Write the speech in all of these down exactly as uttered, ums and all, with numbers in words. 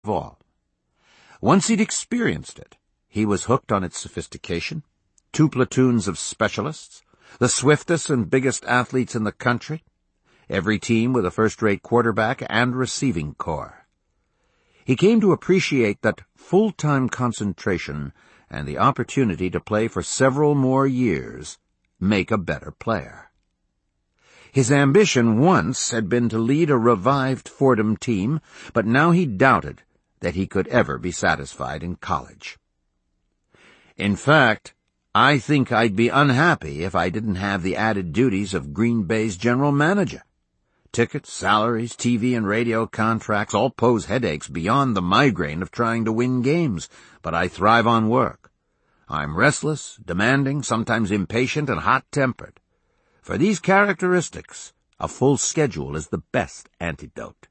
all. Once he'd experienced it, he was hooked on its sophistication, two platoons of specialists, the swiftest and biggest athletes in the country, every team with a first-rate quarterback and receiving corps. He came to appreciate that full-time concentration and the opportunity to play for several more years make a better player. His ambition once had been to lead a revived Fordham team, but now he doubted that he could ever be satisfied in college. In fact, I think I'd be unhappy if I didn't have the added duties of Green Bay's general manager. Tickets, salaries, T V and radio contracts all pose headaches beyond the migraine of trying to win games, but I thrive on work. I'm restless, demanding, sometimes impatient and hot-tempered. For these characteristics, a full schedule is the best antidote.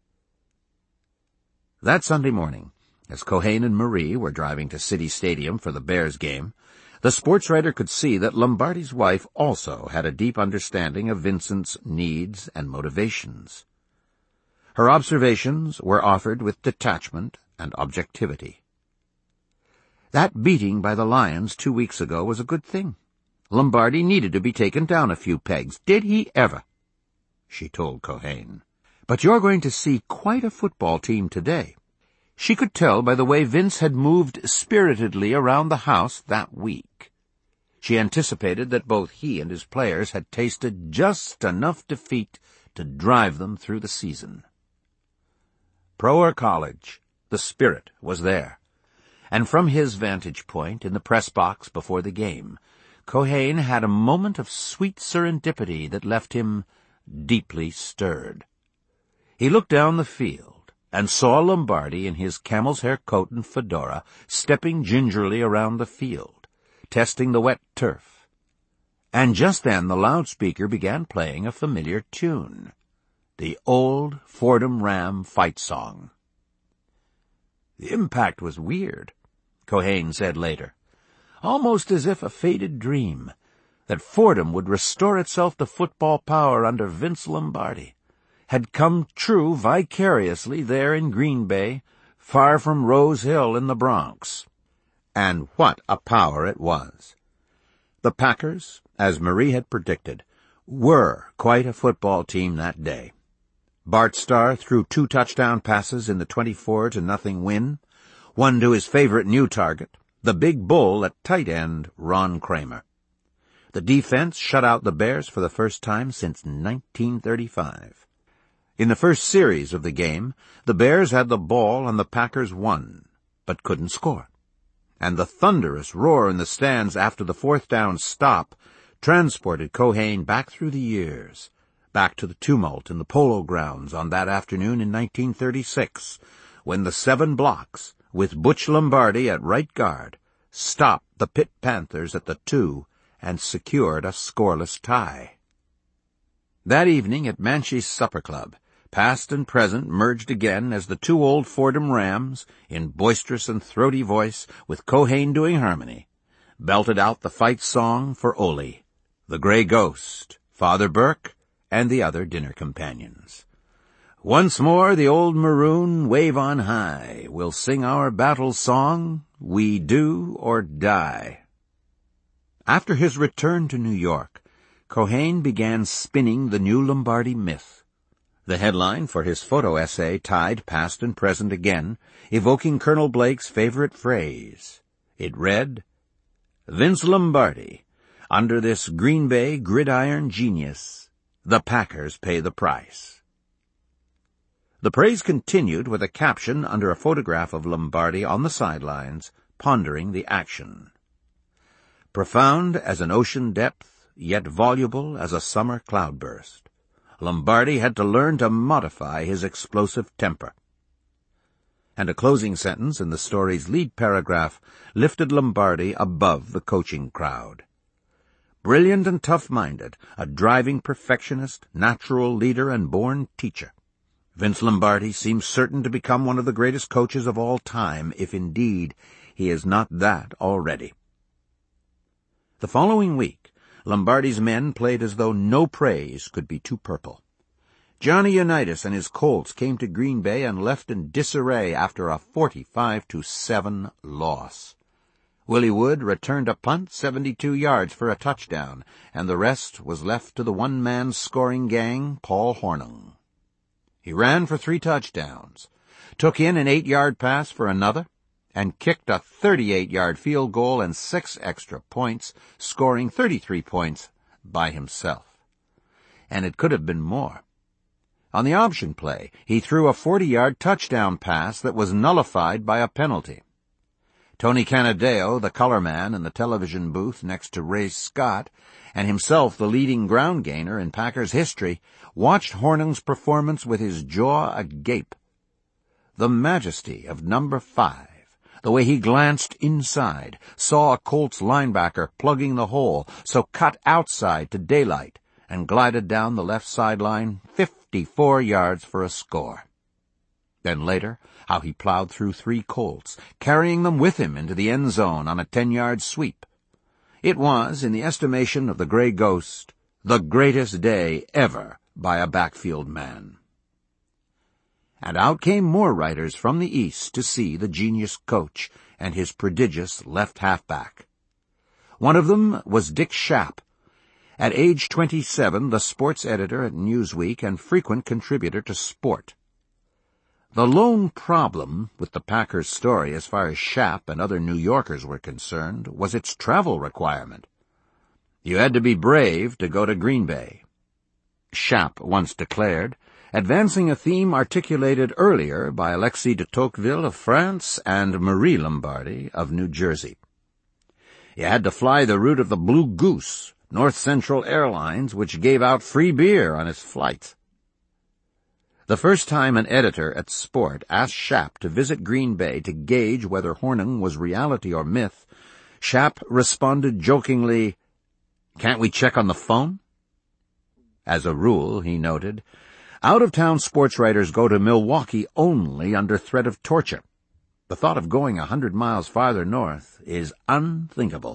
That Sunday morning, as Cohane and Marie were driving to City Stadium for the Bears game, the sports writer could see that Lombardi's wife also had a deep understanding of Vincent's needs and motivations. Her observations were offered with detachment and objectivity. That beating by the Lions two weeks ago was a good thing. Lombardi needed to be taken down a few pegs. Did he ever? She told Cohane. But you're going to see quite a football team today. She could tell by the way Vince had moved spiritedly around the house that week. She anticipated that both he and his players had tasted just enough defeat to drive them through the season. Pro or college, the spirit was there. And from his vantage point in the press box before the game, Cohane had a moment of sweet serendipity that left him deeply stirred. He looked down the field and saw Lombardi in his camel's hair coat and fedora stepping gingerly around the field, testing the wet turf. And just then the loudspeaker began playing a familiar tune, the old Fordham Ram fight song. The impact was weird, Cohane said later. Almost as if a faded dream, that Fordham would restore itself to football power under Vince Lombardi, had come true vicariously there in Green Bay, far from Rose Hill in the Bronx. And what a power it was! The Packers, as Marie had predicted, were quite a football team that day. Bart Starr threw two touchdown passes in the twenty-four to nothing win, one to his favorite new target, the big bull at tight end, Ron Kramer. The defense shut out the Bears for the first time since nineteen thirty-five. In the first series of the game, the Bears had the ball and the Packers won, but couldn't score. And the thunderous roar in the stands after the fourth down stop transported Cohane back through the years, back to the tumult in the Polo Grounds on that afternoon in nineteen thirty-six, when the Seven Blocks, with Butch Lombardi at right guard, stopped the Pitt Panthers at the two and secured a scoreless tie. That evening at Manche's Supper Club, past and present merged again as the two old Fordham Rams, in boisterous and throaty voice, with Cohane doing harmony, belted out the fight song for Ole, the Gray Ghost, Father Burke, and the other dinner companions. Once more the old maroon wave on high, we'll sing our battle song, we do or die. After his return to New York, Cohane began spinning the new Lombardi myth. The headline for his photo essay tied past and present again, evoking Colonel Blake's favorite phrase. It read, Vince Lombardi, under this Green Bay gridiron genius, the Packers pay the price. The praise continued with a caption under a photograph of Lombardi on the sidelines, pondering the action. Profound as an ocean depth, yet voluble as a summer cloudburst, Lombardi had to learn to modify his explosive temper. And a closing sentence in the story's lead paragraph lifted Lombardi above the coaching crowd. Brilliant and tough-minded, a driving perfectionist, natural leader, and born teacher, Vince Lombardi seems certain to become one of the greatest coaches of all time, if indeed he is not that already. The following week, Lombardi's men played as though no praise could be too purple. Johnny Unitas and his Colts came to Green Bay and left in disarray after a forty-five to seven loss. Willie Wood returned a punt seventy-two yards for a touchdown, and the rest was left to the one-man scoring gang, Paul Hornung. He ran for three touchdowns, took in an eight-yard pass for another, and kicked a thirty-eight-yard field goal and six extra points, scoring thirty-three points by himself. And it could have been more. On the option play, he threw a forty-yard touchdown pass that was nullified by a penalty. Tony Canadeo, the color man in the television booth next to Ray Scott, and himself the leading ground gainer in Packers history, watched Hornung's performance with his jaw agape. The majesty of number five, the way he glanced inside, saw a Colts linebacker plugging the hole, so cut outside to daylight and glided down the left sideline fifty-four yards for a score. Then later, how he plowed through three Colts, carrying them with him into the end zone on a ten-yard sweep. It was, in the estimation of the Gray Ghost, the greatest day ever by a backfield man. And out came more writers from the East to see the genius coach and his prodigious left halfback. One of them was Dick Schaap, at age twenty-seven the sports editor at Newsweek and frequent contributor to Sport. The lone problem with the Packers' story as far as Schaap and other New Yorkers were concerned was its travel requirement. You had to be brave to go to Green Bay. Schaap once declared, advancing a theme articulated earlier by Alexis de Tocqueville of France and Marie Lombardi of New Jersey. You had to fly the route of the Blue Goose, North Central Airlines, which gave out free beer on its flights. The first time an editor at Sport asked Schaap to visit Green Bay to gauge whether Hornung was reality or myth, Schaap responded jokingly, "Can't we check on the phone?" As a rule, he noted, out-of-town sports writers go to Milwaukee only under threat of torture. The thought of going a hundred miles farther north is unthinkable.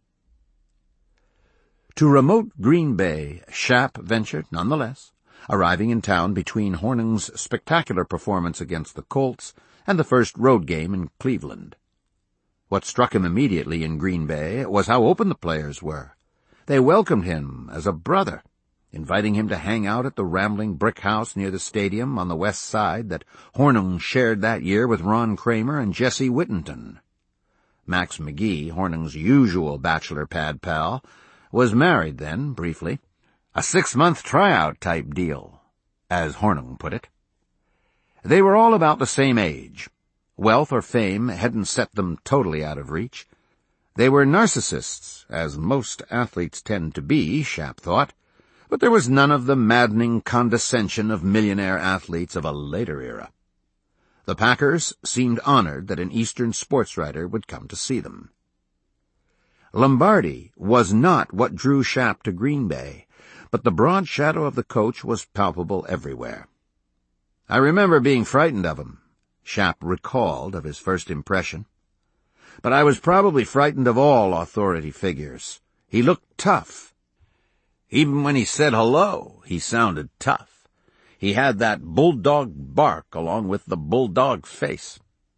To remote Green Bay, Schaap ventured nonetheless, arriving in town between Hornung's spectacular performance against the Colts and the first road game in Cleveland. What struck him immediately in Green Bay was how open the players were. They welcomed him as a brother, inviting him to hang out at the rambling brick house near the stadium on the west side that Hornung shared that year with Ron Kramer and Jesse Whittington. Max McGee, Hornung's usual bachelor pad pal, was married then, briefly. A six-month tryout type deal, as Hornung put it. They were all about the same age. Wealth or fame hadn't set them totally out of reach. They were narcissists, as most athletes tend to be, Schaap thought, but there was none of the maddening condescension of millionaire athletes of a later era. The Packers seemed honored that an Eastern sports writer would come to see them. Lombardi was not what drew Schaap to Green Bay, but the broad shadow of the coach was palpable everywhere. "I remember being frightened of him," Schaap recalled of his first impression. "But I was probably frightened of all authority figures. He looked tough. Even when he said hello, he sounded tough. He had that bulldog bark along with the bulldog face."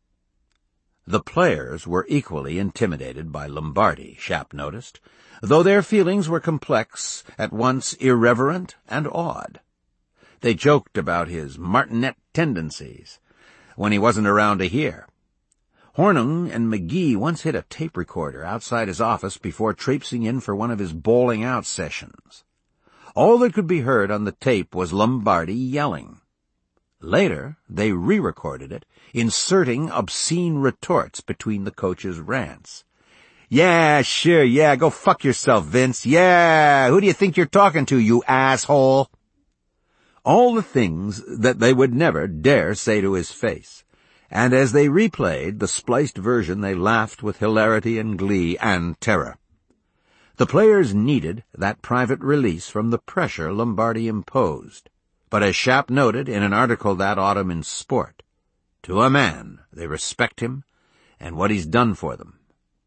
The players were equally intimidated by Lombardi, Schaap noticed, though their feelings were complex, at once irreverent and awed. They joked about his martinet tendencies when he wasn't around to hear. Hornung and McGee once hid a tape recorder outside his office before traipsing in for one of his bowling out sessions. All that could be heard on the tape was Lombardi yelling. Later, they re-recorded it, inserting obscene retorts between the coach's rants. "Yeah, sure, yeah, go fuck yourself, Vince. Yeah, who do you think you're talking to, you asshole?" All the things that they would never dare say to his face. And as they replayed the spliced version, they laughed with hilarity and glee and terror. The players needed that private release from the pressure Lombardi imposed. But as Schaap noted in an article that autumn in Sport, to a man, they respect him and what he's done for them.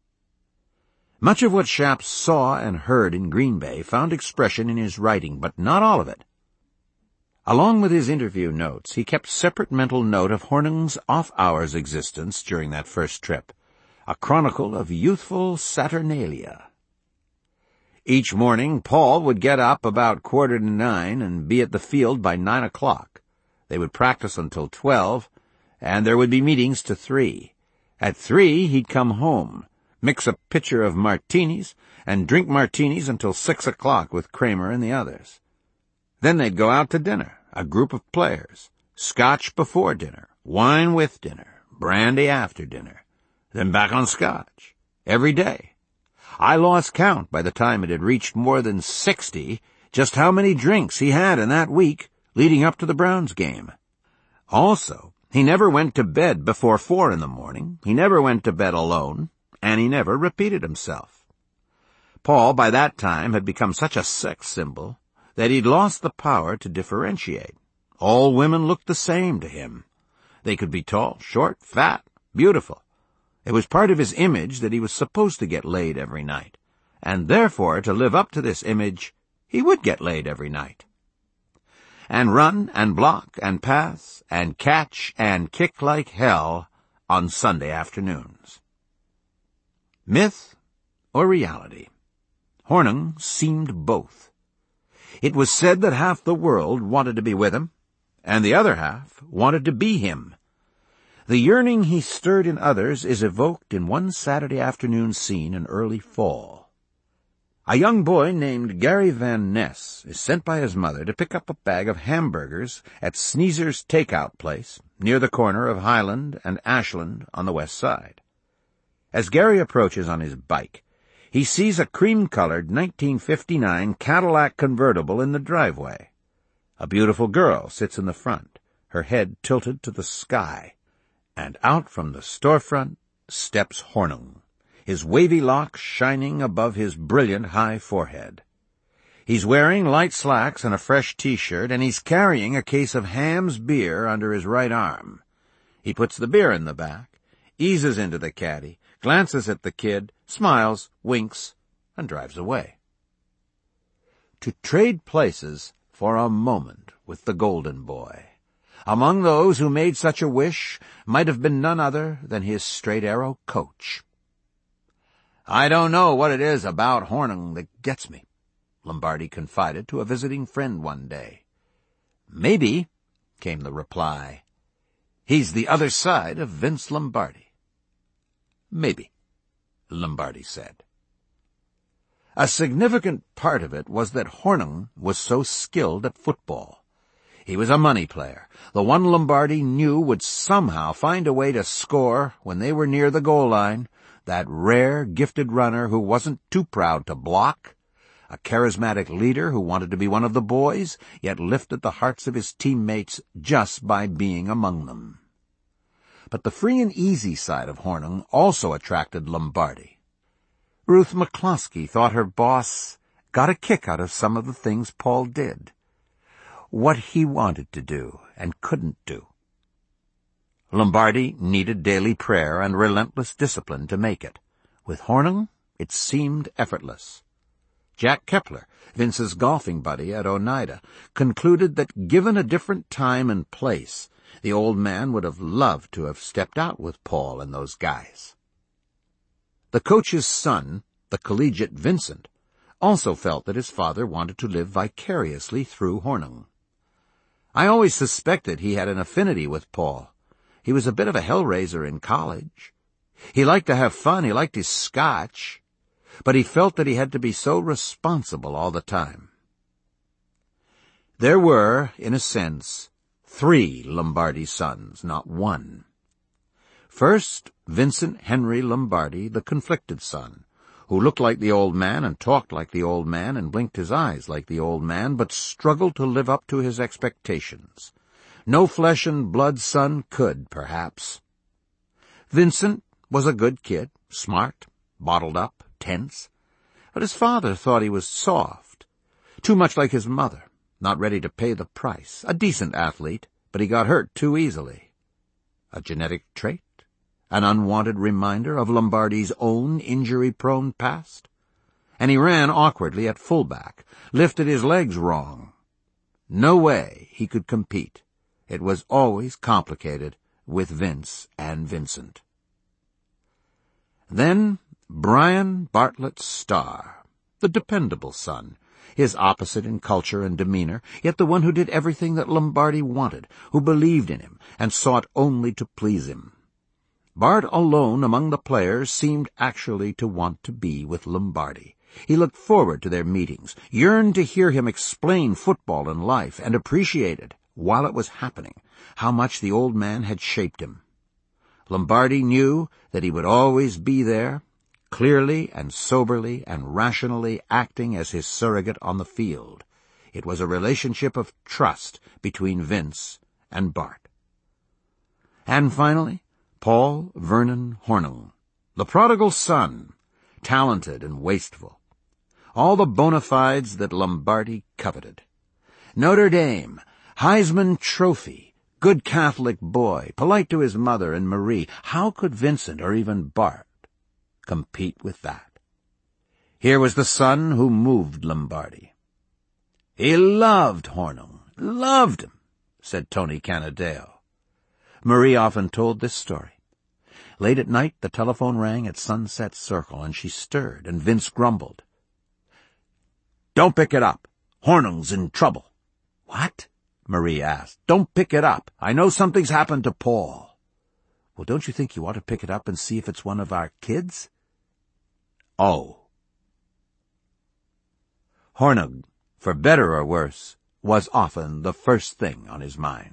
Much of what Schaap saw and heard in Green Bay found expression in his writing, but not all of it. Along with his interview notes, he kept separate mental note of Hornung's off-hours existence during that first trip, a chronicle of youthful Saturnalia. Each morning, Paul would get up about quarter to nine and be at the field by nine o'clock. They would practice until twelve, and there would be meetings to three. At three, he'd come home, mix a pitcher of martinis, and drink martinis until six o'clock with Kramer and the others. Then they'd go out to dinner, a group of players, scotch before dinner, wine with dinner, brandy after dinner, then back on scotch, every day. I lost count by the time it had reached more than sixty, just how many drinks he had in that week leading up to the Browns game. Also, he never went to bed before four in the morning, he never went to bed alone, and he never repeated himself. Paul, by that time, had become such a sex symbol that he'd lost the power to differentiate. All women looked the same to him. They could be tall, short, fat, beautiful. It was part of his image that he was supposed to get laid every night, and therefore, to live up to this image, he would get laid every night. And run and block and pass and catch and kick like hell on Sunday afternoons. Myth or reality? Hornung seemed both. It was said that half the world wanted to be with him, and the other half wanted to be him. The yearning he stirred in others is evoked in one Saturday afternoon scene in early fall. A young boy named Gary Van Ness is sent by his mother to pick up a bag of hamburgers at Sneezer's Takeout Place near the corner of Highland and Ashland on the west side. As Gary approaches on his bike, he sees a cream-colored nineteen fifty-nine Cadillac convertible in the driveway. A beautiful girl sits in the front, her head tilted to the sky, and out from the storefront steps Hornung, his wavy locks shining above his brilliant high forehead. He's wearing light slacks and a fresh T-shirt, and he's carrying a case of Hamm's beer under his right arm. He puts the beer in the back, eases into the caddy, glances at the kid, smiles, winks, and drives away. To trade places for a moment with the golden boy, among those who made such a wish, might have been none other than his straight-arrow coach. "I don't know what it is about Hornung that gets me," Lombardi confided to a visiting friend one day. "Maybe," came the reply, "he's the other side of Vince Lombardi." "Maybe," Lombardi said. A significant part of it was that Hornung was so skilled at football. He was a money player, the one Lombardi knew would somehow find a way to score when they were near the goal line, that rare, gifted runner who wasn't too proud to block, a charismatic leader who wanted to be one of the boys, yet lifted the hearts of his teammates just by being among them. But the free and easy side of Hornung also attracted Lombardi. Ruth McCloskey thought her boss got a kick out of some of the things Paul did, what he wanted to do and couldn't do. Lombardi needed daily prayer and relentless discipline to make it. With Hornung, it seemed effortless. Jack Kepler, Vince's golfing buddy at Oneida, concluded that given a different time and place, the old man would have loved to have stepped out with Paul and those guys. The coach's son, the collegiate Vincent, also felt that his father wanted to live vicariously through Hornung. I always suspected he had an affinity with Paul. He was a bit of a hellraiser in college. He liked to have fun, he liked his scotch, but he felt that he had to be so responsible all the time. There were, in a sense, three Lombardi sons, not one. First, Vincent Henry Lombardi, the conflicted son, who looked like the old man and talked like the old man and blinked his eyes like the old man, but struggled to live up to his expectations. No flesh-and-blood son could, perhaps. Vincent was a good kid, smart, bottled up, tense, but his father thought he was soft, too much like his mother, not ready to pay the price, a decent athlete, but he got hurt too easily. A genetic trait? An unwanted reminder of Lombardi's own injury-prone past? And he ran awkwardly at fullback, lifted his legs wrong. No way he could compete. It was always complicated with Vince and Vincent. Then Brian Bartlett Starr, the dependable son, his opposite in culture and demeanor, yet the one who did everything that Lombardi wanted, who believed in him and sought only to please him. Bart alone among the players seemed actually to want to be with Lombardi. He looked forward to their meetings, yearned to hear him explain football and life, and appreciated, while it was happening, how much the old man had shaped him. Lombardi knew that he would always be there, clearly and soberly and rationally acting as his surrogate on the field. It was a relationship of trust between Vince and Bart. And finally, Paul Vernon Hornung, the prodigal son, talented and wasteful. All the bona fides that Lombardi coveted. Notre Dame, Heisman Trophy, good Catholic boy, polite to his mother and Marie. How could Vincent or even Bart compete with that? Here was the son who moved Lombardi. He loved Hornung, loved him, said Tony Canadeo. Marie often told this story. Late at night, the telephone rang at Sunset Circle, and she stirred, and Vince grumbled. "Don't pick it up. Hornung's in trouble." "What?" Marie asked. "Don't pick it up. I know something's happened to Paul." "Well, don't you think you ought to pick it up and see if it's one of our kids?" "Oh." Hornung, for better or worse, was often the first thing on his mind.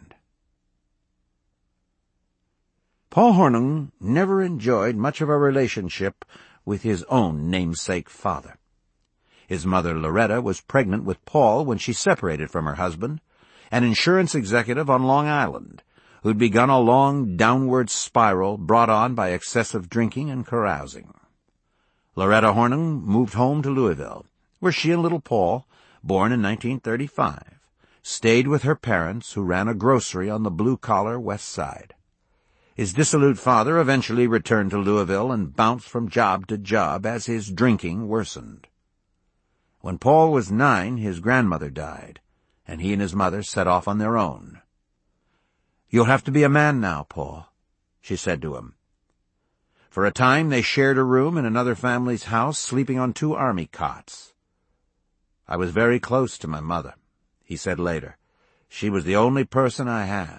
Paul Hornung never enjoyed much of a relationship with his own namesake father. His mother, Loretta, was pregnant with Paul when she separated from her husband, an insurance executive on Long Island, who'd begun a long downward spiral brought on by excessive drinking and carousing. Loretta Hornung moved home to Louisville, where she and little Paul, born in nineteen thirty-five, stayed with her parents, who ran a grocery on the blue-collar West Side. His dissolute father eventually returned to Louisville and bounced from job to job as his drinking worsened. When Paul was nine, his grandmother died, and he and his mother set off on their own. "You'll have to be a man now, Paul," she said to him. For a time they shared a room in another family's house, sleeping on two army cots. "I was very close to my mother," he said later. "She was the only person I had."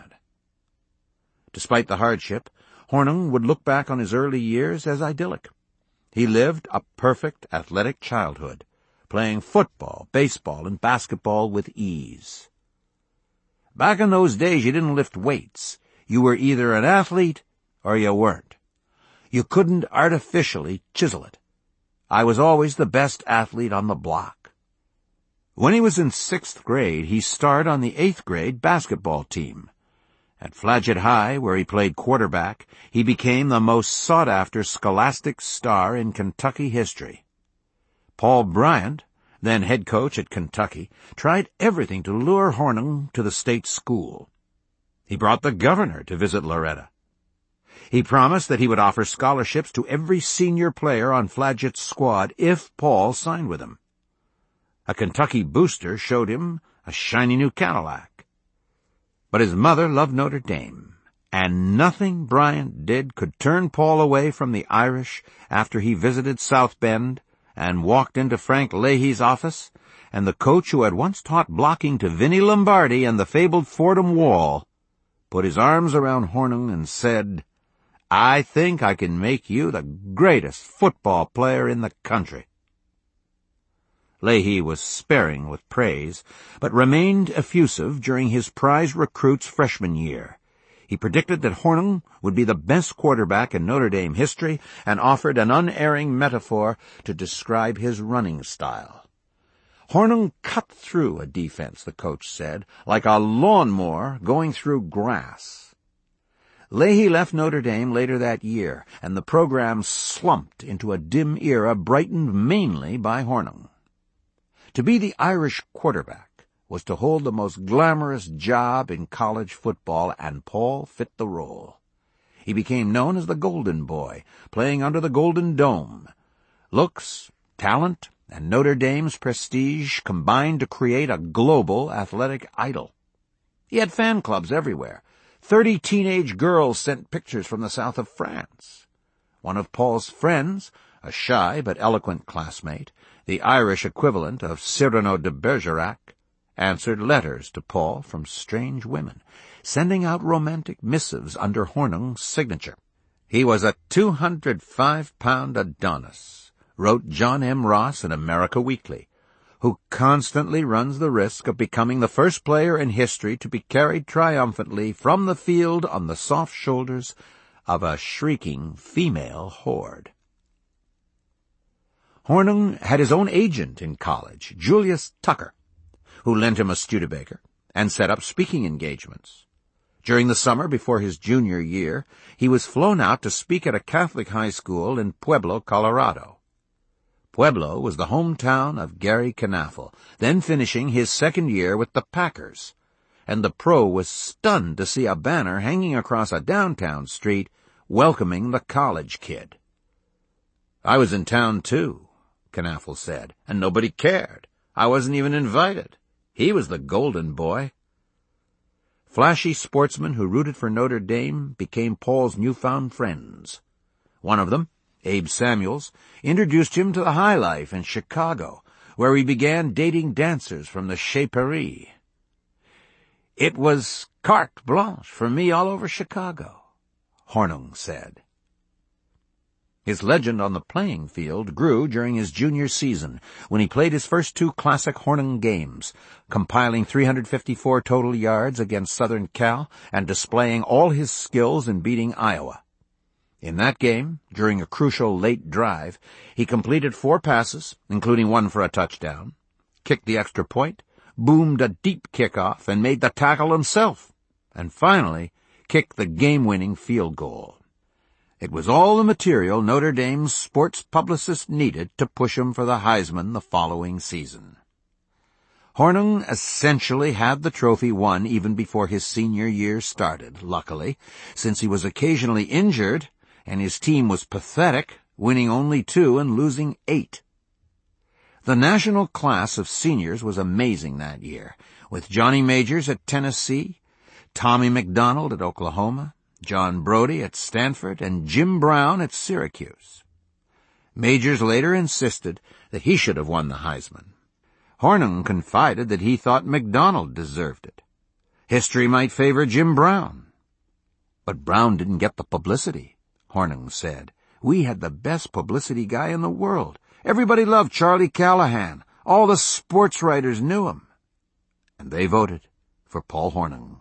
Despite the hardship, Hornung would look back on his early years as idyllic. He lived a perfect athletic childhood, playing football, baseball, and basketball with ease. Back in those days, you didn't lift weights. You were either an athlete or you weren't. You couldn't artificially chisel it. I was always the best athlete on the block. When he was in sixth grade, he starred on the eighth grade basketball team. At Flagit High, where he played quarterback, he became the most sought-after scholastic star in Kentucky history. Paul Bryant, then head coach at Kentucky, tried everything to lure Hornung to the state school. He brought the governor to visit Loretta. He promised that he would offer scholarships to every senior player on Flagit's squad if Paul signed with him. A Kentucky booster showed him a shiny new Cadillac. But his mother loved Notre Dame, and nothing Bryant did could turn Paul away from the Irish after he visited South Bend and walked into Frank Leahy's office, and the coach who had once taught blocking to Vinnie Lombardi and the fabled Fordham Wall put his arms around Hornung and said, "I think I can make you the greatest football player in the country." Leahy was sparing with praise, but remained effusive during his prize recruit's freshman year. He predicted that Hornung would be the best quarterback in Notre Dame history and offered an unerring metaphor to describe his running style. Hornung cut through a defense, the coach said, like a lawnmower going through grass. Leahy left Notre Dame later that year, and the program slumped into a dim era brightened mainly by Hornung. To be the Irish quarterback was to hold the most glamorous job in college football, and Paul fit the role. He became known as the Golden Boy, playing under the Golden Dome. Looks, talent, and Notre Dame's prestige combined to create a global athletic idol. He had fan clubs everywhere. Thirty teenage girls sent pictures from the south of France. One of Paul's friends, a shy but eloquent classmate, the Irish equivalent of Cyrano de Bergerac, answered letters to Paul from strange women, sending out romantic missives under Hornung's signature. He was a two hundred five pound Adonis, wrote John M. Ross in America Weekly, who constantly runs the risk of becoming the first player in history to be carried triumphantly from the field on the soft shoulders of a shrieking female horde. Hornung had his own agent in college, Julius Tucker, who lent him a Studebaker and set up speaking engagements. During the summer before his junior year, he was flown out to speak at a Catholic high school in Pueblo, Colorado. Pueblo was the hometown of Gary Knaffel, then finishing his second year with the Packers, and the pro was stunned to see a banner hanging across a downtown street welcoming the college kid. "I was in town, too," Knaffel said, "and nobody cared. I wasn't even invited. He was the golden boy." Flashy sportsmen who rooted for Notre Dame became Paul's newfound friends. One of them, Abe Samuels, introduced him to the high life in Chicago, where he began dating dancers from the Chez Paris. "It was carte blanche for me all over Chicago," Hornung said. His legend on the playing field grew during his junior season, when he played his first two classic Hornung games, compiling three hundred fifty-four total yards against Southern Cal and displaying all his skills in beating Iowa. In that game, during a crucial late drive, he completed four passes, including one for a touchdown, kicked the extra point, boomed a deep kickoff, and made the tackle himself, and finally kicked the game-winning field goal. It was all the material Notre Dame's sports publicist needed to push him for the Heisman the following season. Hornung essentially had the trophy won even before his senior year started, luckily, since he was occasionally injured and his team was pathetic, winning only two and losing eight. The national class of seniors was amazing that year, with Johnny Majors at Tennessee, Tommy McDonald at Oklahoma, John Brody at Stanford, and Jim Brown at Syracuse. Majors later insisted that he should have won the Heisman. Hornung confided that he thought McDonald deserved it. History might favor Jim Brown. But Brown didn't get the publicity, Hornung said. "We had the best publicity guy in the world. Everybody loved Charlie Callahan. All the sports writers knew him." And they voted for Paul Hornung.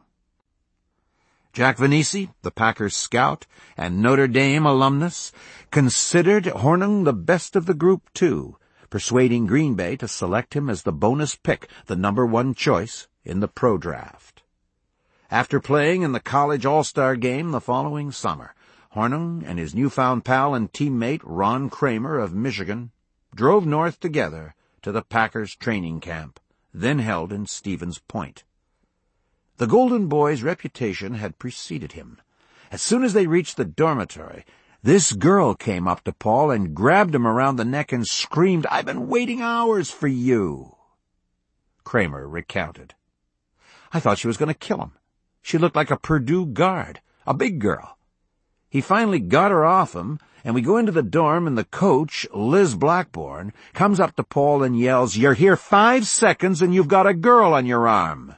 Jack Vanisi, the Packers scout and Notre Dame alumnus, considered Hornung the best of the group, too, persuading Green Bay to select him as the bonus pick, the number one choice in the pro draft. After playing in the college all-star game the following summer, Hornung and his newfound pal and teammate Ron Kramer of Michigan drove north together to the Packers training camp, then held in Stevens Point. The Golden Boy's reputation had preceded him. As soon as they reached the dormitory, this girl came up to Paul and grabbed him around the neck and screamed, "I've been waiting hours for you." Kramer recounted. "I thought she was going to kill him. She looked like a Purdue guard, a big girl. He finally got her off him, and we go into the dorm, and the coach, Liz Blackburn, comes up to Paul and yells, 'You're here five seconds and you've got a girl on your arm.'"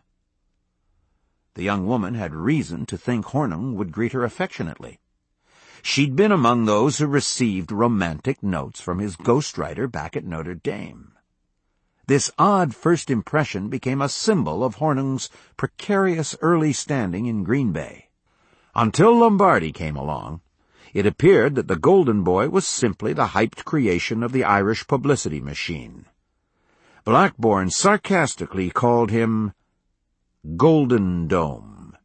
The young woman had reason to think Hornung would greet her affectionately. She'd been among those who received romantic notes from his ghostwriter back at Notre Dame. This odd first impression became a symbol of Hornung's precarious early standing in Green Bay. Until Lombardi came along, it appeared that the Golden Boy was simply the hyped creation of the Irish publicity machine. Blackburn sarcastically called him Golden Dome.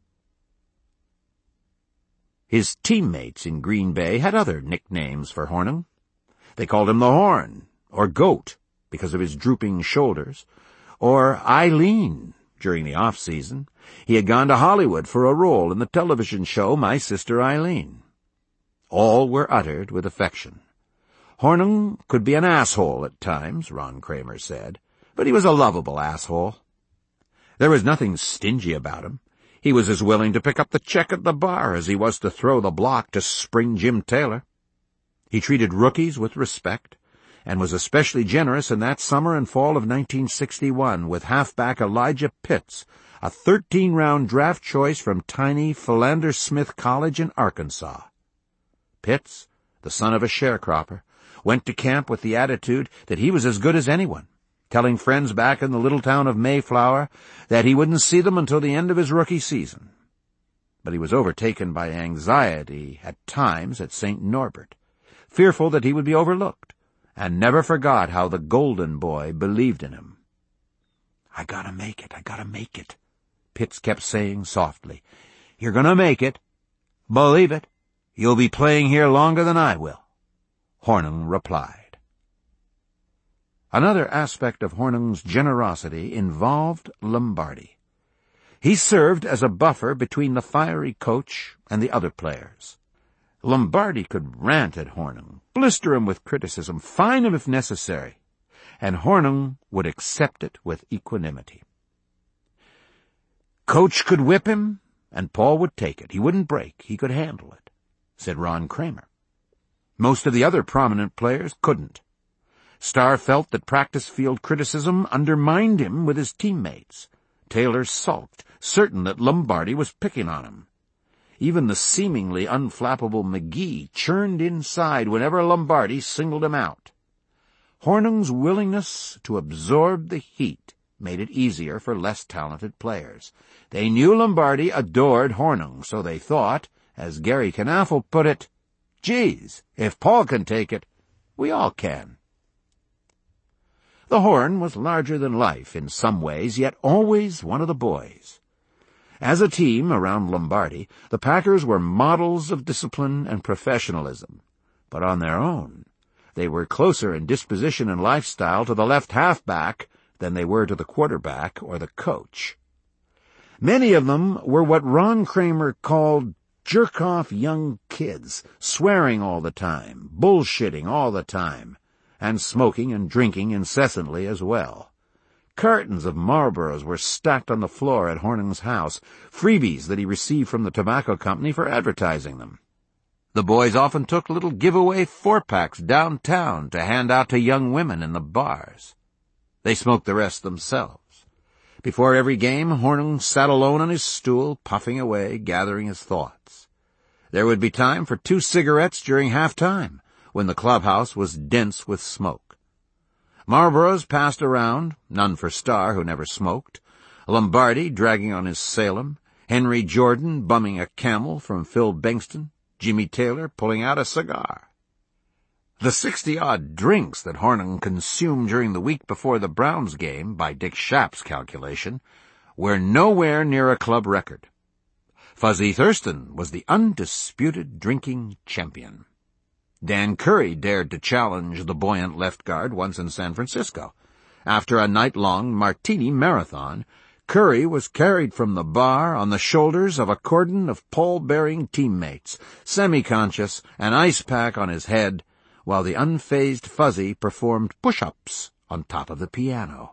His teammates in Green Bay had other nicknames for Hornung. They called him the Horn, or Goat, because of his drooping shoulders, or Eileen during the off-season. He had gone to Hollywood for a role in the television show My Sister Eileen. All were uttered with affection. Hornung could be an asshole at times, Ron Kramer said, but he was a lovable asshole. There was nothing stingy about him. He was as willing to pick up the check at the bar as he was to throw the block to Spring Jim Taylor. He treated rookies with respect, and was especially generous in that summer and fall of nineteen sixty-one with halfback Elijah Pitts, a thirteen-round draft choice from tiny Philander Smith College in Arkansas. Pitts, the son of a sharecropper, went to camp with the attitude that he was as good as anyone, telling friends back in the little town of Mayflower that he wouldn't see them until the end of his rookie season. But he was overtaken by anxiety at times at Saint Norbert, fearful that he would be overlooked, and never forgot how the Golden Boy believed in him. "I gotta make it, I gotta make it," Pitts kept saying softly. "You're gonna make it. Believe it. You'll be playing here longer than I will," Hornung replied. Another aspect of Hornung's generosity involved Lombardi. He served as a buffer between the fiery coach and the other players. Lombardi could rant at Hornung, blister him with criticism, fine him if necessary, and Hornung would accept it with equanimity. Coach could whip him, and Paul would take it. He wouldn't break. He could handle it, said Ron Kramer. Most of the other prominent players couldn't. Starr felt that practice field criticism undermined him with his teammates. Taylor sulked, certain that Lombardi was picking on him. Even the seemingly unflappable McGee churned inside whenever Lombardi singled him out. Hornung's willingness to absorb the heat made it easier for less talented players. They knew Lombardi adored Hornung, so they thought, as Gary Knaffel put it, "Geez, if Paul can take it, we all can." The Horn was larger than life in some ways, yet always one of the boys. As a team around Lombardi, the Packers were models of discipline and professionalism, but on their own, they were closer in disposition and lifestyle to the left halfback than they were to the quarterback or the coach. Many of them were what Ron Kramer called jerk-off young kids, swearing all the time, bullshitting all the time, and smoking and drinking incessantly as well. Cartons of Marlboros were stacked on the floor at Hornung's house, freebies that he received from the tobacco company for advertising them. The boys often took little giveaway four-packs downtown to hand out to young women in the bars. They smoked the rest themselves. Before every game, Hornung sat alone on his stool, puffing away, gathering his thoughts. There would be time for two cigarettes during half-time, when the clubhouse was dense with smoke. Marlboros passed around, none for Starr, who never smoked, Lombardi dragging on his Salem, Henry Jordan bumming a Camel from Phil Bengtson, Jimmy Taylor pulling out a cigar. The sixty-odd drinks that Hornung consumed during the week before the Browns game, by Dick Schaap's calculation, were nowhere near a club record. Fuzzy Thurston was the undisputed drinking champion. Dan Curry dared to challenge the buoyant left guard once in San Francisco. After a night-long martini marathon, Curry was carried from the bar on the shoulders of a cordon of pall-bearing teammates, semi-conscious, an ice pack on his head, while the unfazed Fuzzy performed push-ups on top of the piano.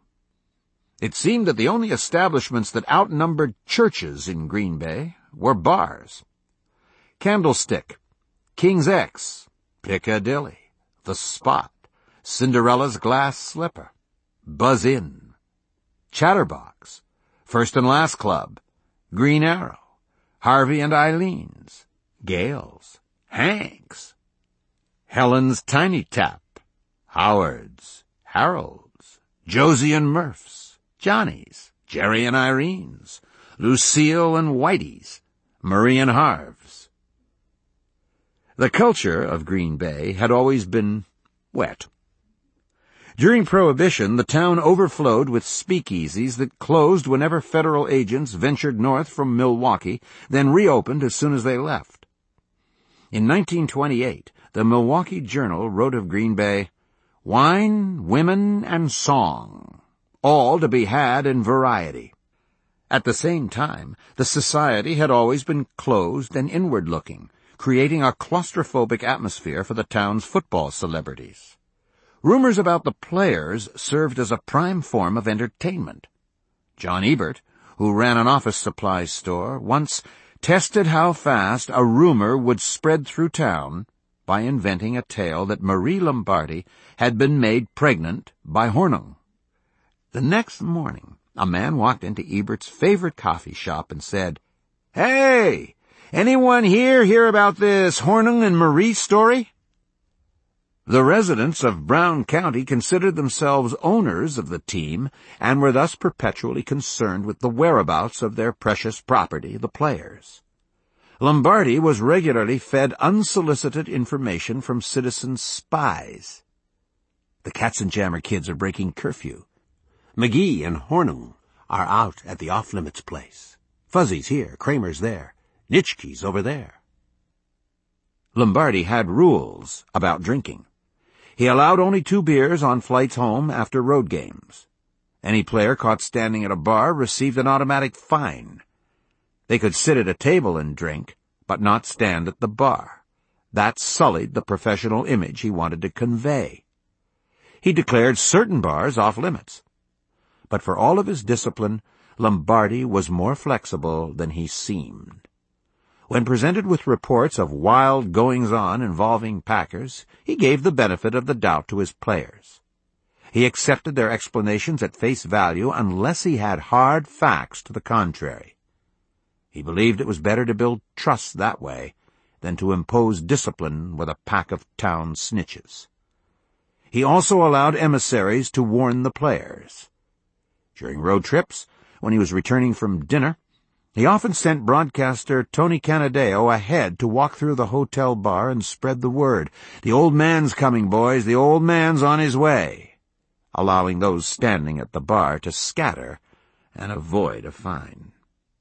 It seemed that the only establishments that outnumbered churches in Green Bay were bars. Candlestick, King's X, Piccadilly, The Spot, Cinderella's Glass Slipper, Buzz Inn, Chatterbox, First and Last Club, Green Arrow, Harvey and Eileen's, Gale's, Hank's, Helen's Tiny Tap, Howard's, Harold's, Josie and Murph's, Johnny's, Jerry and Irene's, Lucille and Whitey's, Murray and Harv's. The culture of Green Bay had always been wet. During Prohibition, the town overflowed with speakeasies that closed whenever federal agents ventured north from Milwaukee, then reopened as soon as they left. In nineteen twenty-eight, the Milwaukee Journal wrote of Green Bay, "Wine, women, and song, all to be had in variety." At the same time, the society had always been closed and inward-looking, creating a claustrophobic atmosphere for the town's football celebrities. Rumors about the players served as a prime form of entertainment. John Ebert, who ran an office supplies store, once tested how fast a rumor would spread through town by inventing a tale that Marie Lombardi had been made pregnant by Hornung. The next morning, a man walked into Ebert's favorite coffee shop and said, "Hey, anyone here hear about this Hornung and Marie story?" The residents of Brown County considered themselves owners of the team and were thus perpetually concerned with the whereabouts of their precious property, the players. Lombardi was regularly fed unsolicited information from citizen spies. "The Katzenjammer kids are breaking curfew. McGee and Hornung are out at the off-limits place. Fuzzy's here, Kramer's there, Nitschke's over there." Lombardi had rules about drinking. He allowed only two beers on flights home after road games. Any player caught standing at a bar received an automatic fine. They could sit at a table and drink, but not stand at the bar. That sullied the professional image he wanted to convey. He declared certain bars off-limits. But for all of his discipline, Lombardi was more flexible than he seemed. When presented with reports of wild goings-on involving Packers, he gave the benefit of the doubt to his players. He accepted their explanations at face value unless he had hard facts to the contrary. He believed it was better to build trust that way than to impose discipline with a pack of town snitches. He also allowed emissaries to warn the players. During road trips, when he was returning from dinner, he often sent broadcaster Tony Canadeo ahead to walk through the hotel bar and spread the word. "The old man's coming, boys. The old man's on his way," allowing those standing at the bar to scatter and avoid a fine.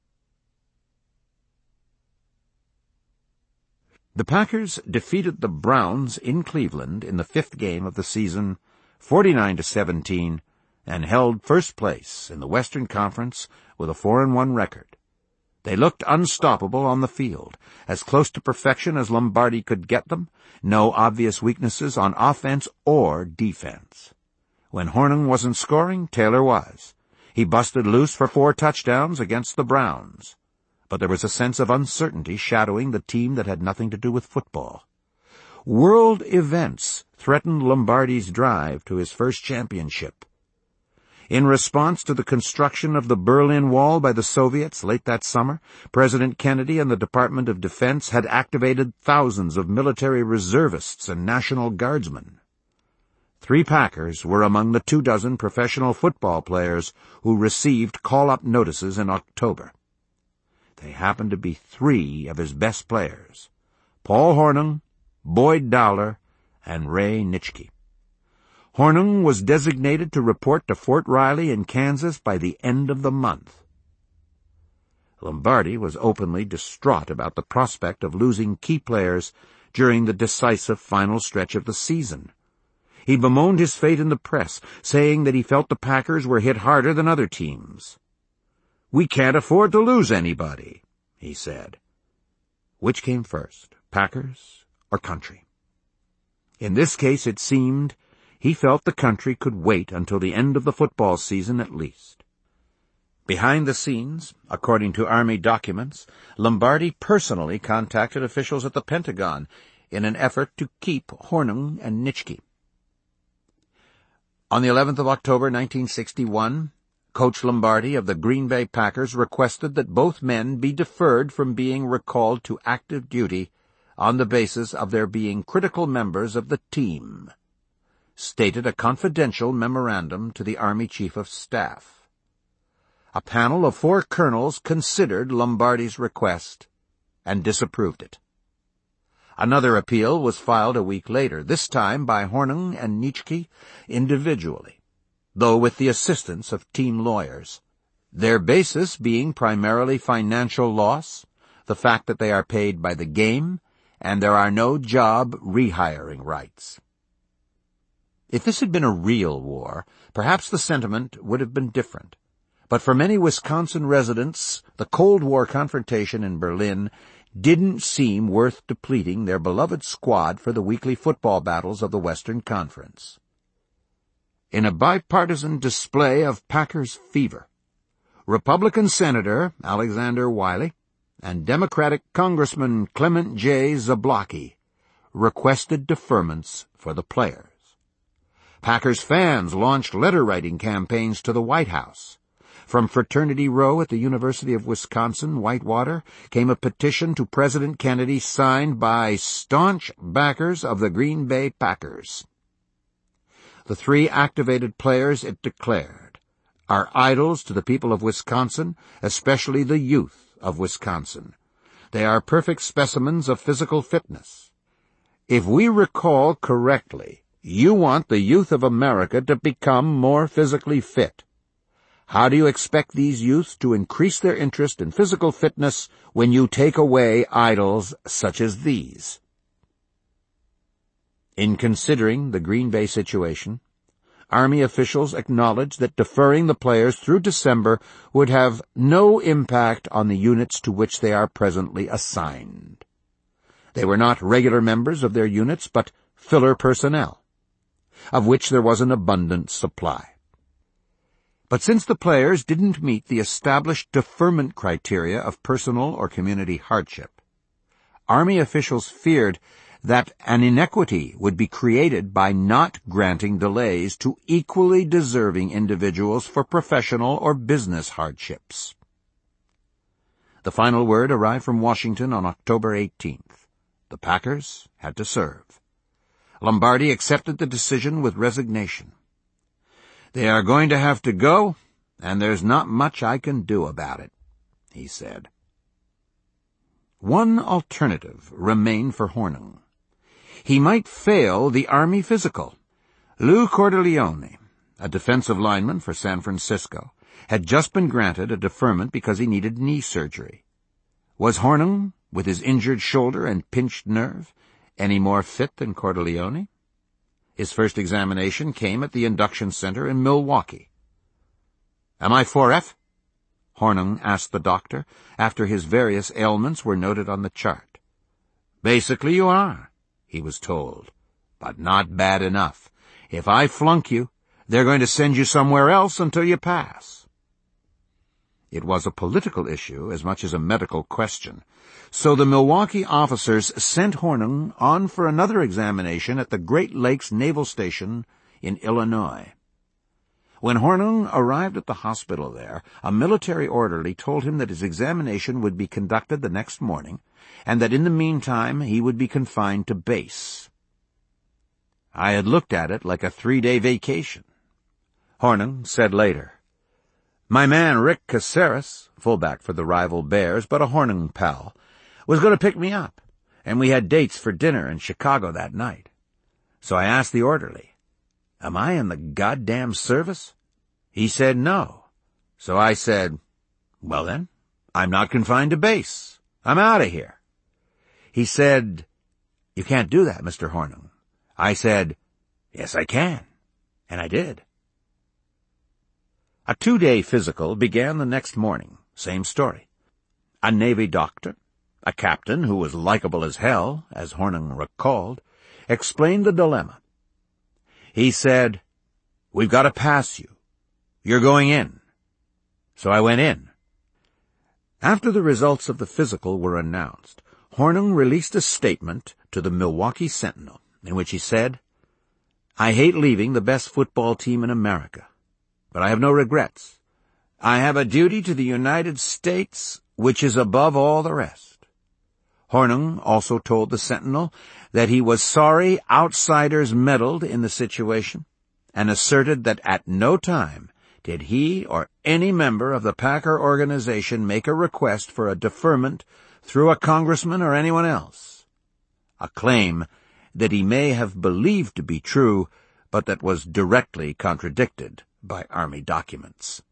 The Packers defeated the Browns in Cleveland in the fifth game of the season, forty-nine to seventeen, and held first place in the Western Conference with a four and one record. They looked unstoppable on the field, as close to perfection as Lombardi could get them, no obvious weaknesses on offense or defense. When Hornung wasn't scoring, Taylor was. He busted loose for four touchdowns against the Browns. But there was a sense of uncertainty shadowing the team that had nothing to do with football. World events threatened Lombardi's drive to his first championship. In response to the construction of the Berlin Wall by the Soviets late that summer, President Kennedy and the Department of Defense had activated thousands of military reservists and National Guardsmen. Three Packers were among the two dozen professional football players who received call-up notices in October. They happened to be three of his best players, Paul Hornung, Boyd Dowler, and Ray Nitschke. Hornung was designated to report to Fort Riley in Kansas by the end of the month. Lombardi was openly distraught about the prospect of losing key players during the decisive final stretch of the season. He bemoaned his fate in the press, saying that he felt the Packers were hit harder than other teams. "We can't afford to lose anybody," he said. Which came first, Packers or country? In this case, it seemed he felt the country could wait until the end of the football season at least. Behind the scenes, according to Army documents, Lombardi personally contacted officials at the Pentagon in an effort to keep Hornung and Nitschke. On the eleventh of October, nineteen sixty-one, Coach Lombardi of the Green Bay Packers requested that both men be deferred from being recalled to active duty on the basis of their being critical members of the team, stated a confidential memorandum to the Army Chief of Staff. A panel of four colonels considered Lombardi's request and disapproved it. Another appeal was filed a week later, this time by Hornung and Nitschke individually, though with the assistance of team lawyers, their basis being primarily financial loss, the fact that they are paid by the game, and there are no job rehiring rights. If this had been a real war, perhaps the sentiment would have been different. But for many Wisconsin residents, the Cold War confrontation in Berlin didn't seem worth depleting their beloved squad for the weekly football battles of the Western Conference. In a bipartisan display of Packers fever, Republican Senator Alexander Wiley and Democratic Congressman Clement J. Zablocki requested deferments for the players. Packers fans launched letter-writing campaigns to the White House. From Fraternity Row at the University of Wisconsin-Whitewater came a petition to President Kennedy signed by staunch backers of the Green Bay Packers. The three activated players, it declared, are idols to the people of Wisconsin, especially the youth of Wisconsin. They are perfect specimens of physical fitness. If we recall correctly, you want the youth of America to become more physically fit. How do you expect these youths to increase their interest in physical fitness when you take away idols such as these? In considering the Green Bay situation, Army officials acknowledged that deferring the players through December would have no impact on the units to which they are presently assigned. They were not regular members of their units, but filler personnel, of which there was an abundant supply. But since the players didn't meet the established deferment criteria of personal or community hardship, Army officials feared that an inequity would be created by not granting delays to equally deserving individuals for professional or business hardships. The final word arrived from Washington on October eighteenth. The Packers had to serve. Lombardi accepted the decision with resignation. "They are going to have to go, and there's not much I can do about it," he said. One alternative remained for Hornung. He might fail the Army physical. Lou Cordeleone, a defensive lineman for San Francisco, had just been granted a deferment because he needed knee surgery. Was Hornung, with his injured shoulder and pinched nerve, any more fit than Cordeleone? His first examination came at the induction center in Milwaukee. "Am I four F?" Hornung asked the doctor, after his various ailments were noted on the chart. "Basically you are," he was told, "but not bad enough. If I flunk you, they're going to send you somewhere else until you pass." It was a political issue as much as a medical question, so the Milwaukee officers sent Hornung on for another examination at the Great Lakes Naval Station in Illinois. When Hornung arrived at the hospital there, a military orderly told him that his examination would be conducted the next morning, and that in the meantime he would be confined to base. "I had looked at it like a three-day vacation," Hornung said later. "My man Rick Caceres, fullback for the rival Bears, but a Hornung pal, was going to pick me up, and we had dates for dinner in Chicago that night. So I asked the orderly, 'Am I in the goddamn service?' He said no. So I said, 'Well then, I'm not confined to base. I'm out of here.' He said, 'You can't do that, Mister Hornung.' I said, 'Yes, I can.' And I did." A two-day physical began the next morning. Same story. A Navy doctor, a captain who was likable as hell, as Hornung recalled, explained the dilemma. He said, "We've got to pass you. You're going in." So I went in. After the results of the physical were announced, Hornung released a statement to the Milwaukee Sentinel, in which he said, "I hate leaving the best football team in America, but I have no regrets. I have a duty to the United States which is above all the rest." Hornung also told the Sentinel that he was sorry outsiders meddled in the situation, and asserted that at no time did he or any member of the Packer organization make a request for a deferment through a congressman or anyone else, a claim that he may have believed to be true, but that was directly contradicted by Army documents.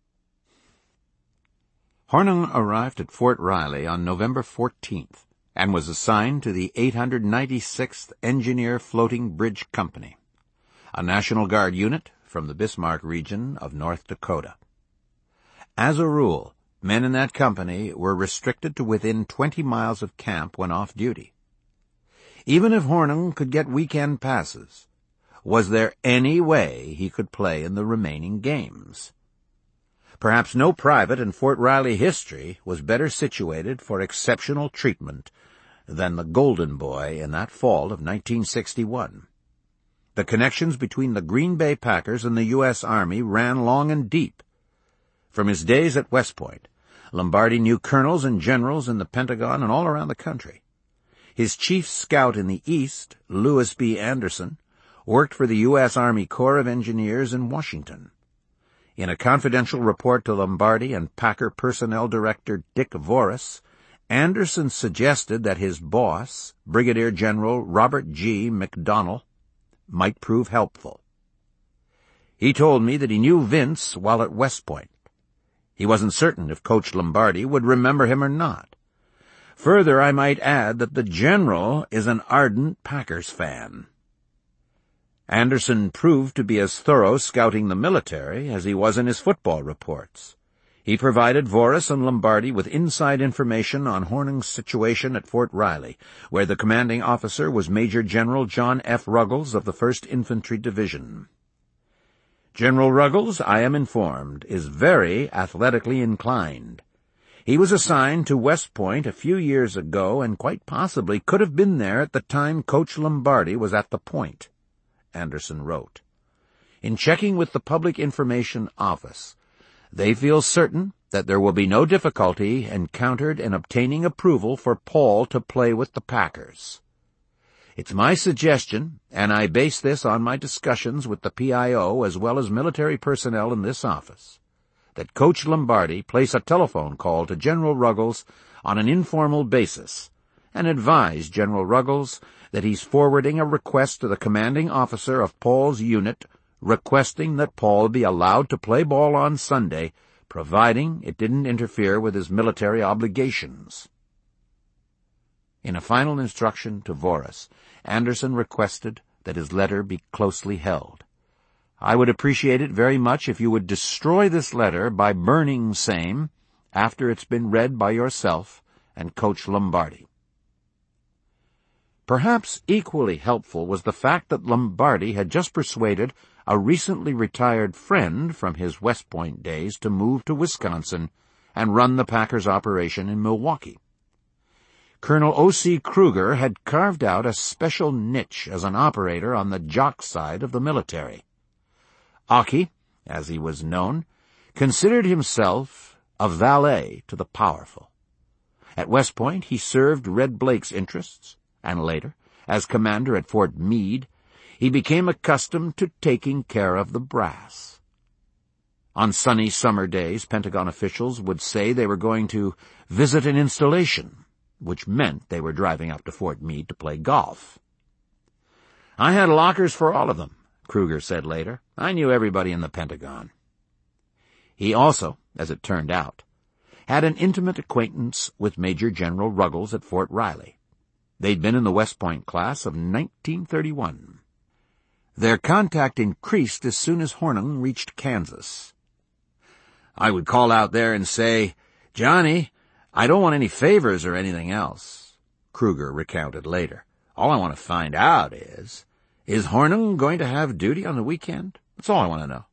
Hornung arrived at Fort Riley on November fourteenth and was assigned to the eight hundred ninety-sixth Engineer Floating Bridge Company, a National Guard unit from the Bismarck region of North Dakota. As a rule, Men in that company were restricted to within twenty miles of camp when off duty. Even if Hornung could get weekend passes, was there any way he could play in the remaining games? Perhaps no private in Fort Riley history was better situated for exceptional treatment than the Golden Boy in that fall of nineteen sixty-one. The connections between the Green Bay Packers and the U S Army ran long and deep. From his days at West Point, Lombardi knew colonels and generals in the Pentagon and all around the country. His chief scout in the East, Lewis B. Anderson, worked for the U S Army Corps of Engineers in Washington. In a confidential report to Lombardi and Packer Personnel Director Dick Voris, Anderson suggested that his boss, Brigadier General Robert G. McDonnell, might prove helpful. He told me that he knew Vince while at West Point. He wasn't certain if Coach Lombardi would remember him or not. Further, I might add that the general is an ardent Packers fan. Anderson proved to be as thorough scouting the military as he was in his football reports. He provided Voris and Lombardi with inside information on Hornung's situation at Fort Riley, where the commanding officer was Major General John F. Ruggles of the first Infantry Division. General Ruggles, I am informed, is very athletically inclined. He was assigned to West Point a few years ago and quite possibly could have been there at the time Coach Lombardi was at the point, Anderson wrote. In checking with the Public Information Office, they feel certain that there will be no difficulty encountered in obtaining approval for Paul to play with the Packers. It's my suggestion, and I base this on my discussions with the P I O as well as military personnel in this office, that Coach Lombardi place a telephone call to General Ruggles on an informal basis and advise General Ruggles that he's forwarding a request to the commanding officer of Paul's unit requesting that Paul be allowed to play ball on Sunday, providing it didn't interfere with his military obligations. In a final instruction to Voris, Anderson requested that his letter be closely held. I would appreciate it very much if you would destroy this letter by burning same after it's been read by yourself and Coach Lombardi. Perhaps equally helpful was the fact that Lombardi had just persuaded a recently retired friend from his West Point days to move to Wisconsin and run the Packers operation in Milwaukee. Colonel O C Kruger had carved out a special niche as an operator on the jock side of the military. Aki, as he was known, considered himself a valet to the powerful. At West Point he served Red Blake's interests, and later, as commander at Fort Meade, he became accustomed to taking care of the brass. On sunny summer days, Pentagon officials would say they were going to visit an installation, which meant they were driving up to Fort Meade to play golf. I had lockers for all of them, Kruger said later. I knew everybody in the Pentagon. He also, as it turned out, had an intimate acquaintance with Major General Ruggles at Fort Riley. They'd been in the West Point class of nineteen thirty-one. Their contact increased as soon as Hornung reached Kansas. I would call out there and say, "Johnny, I don't want any favors or anything else," Kruger recounted later. "All I want to find out is, is Hornung going to have duty on the weekend? That's all I want to know."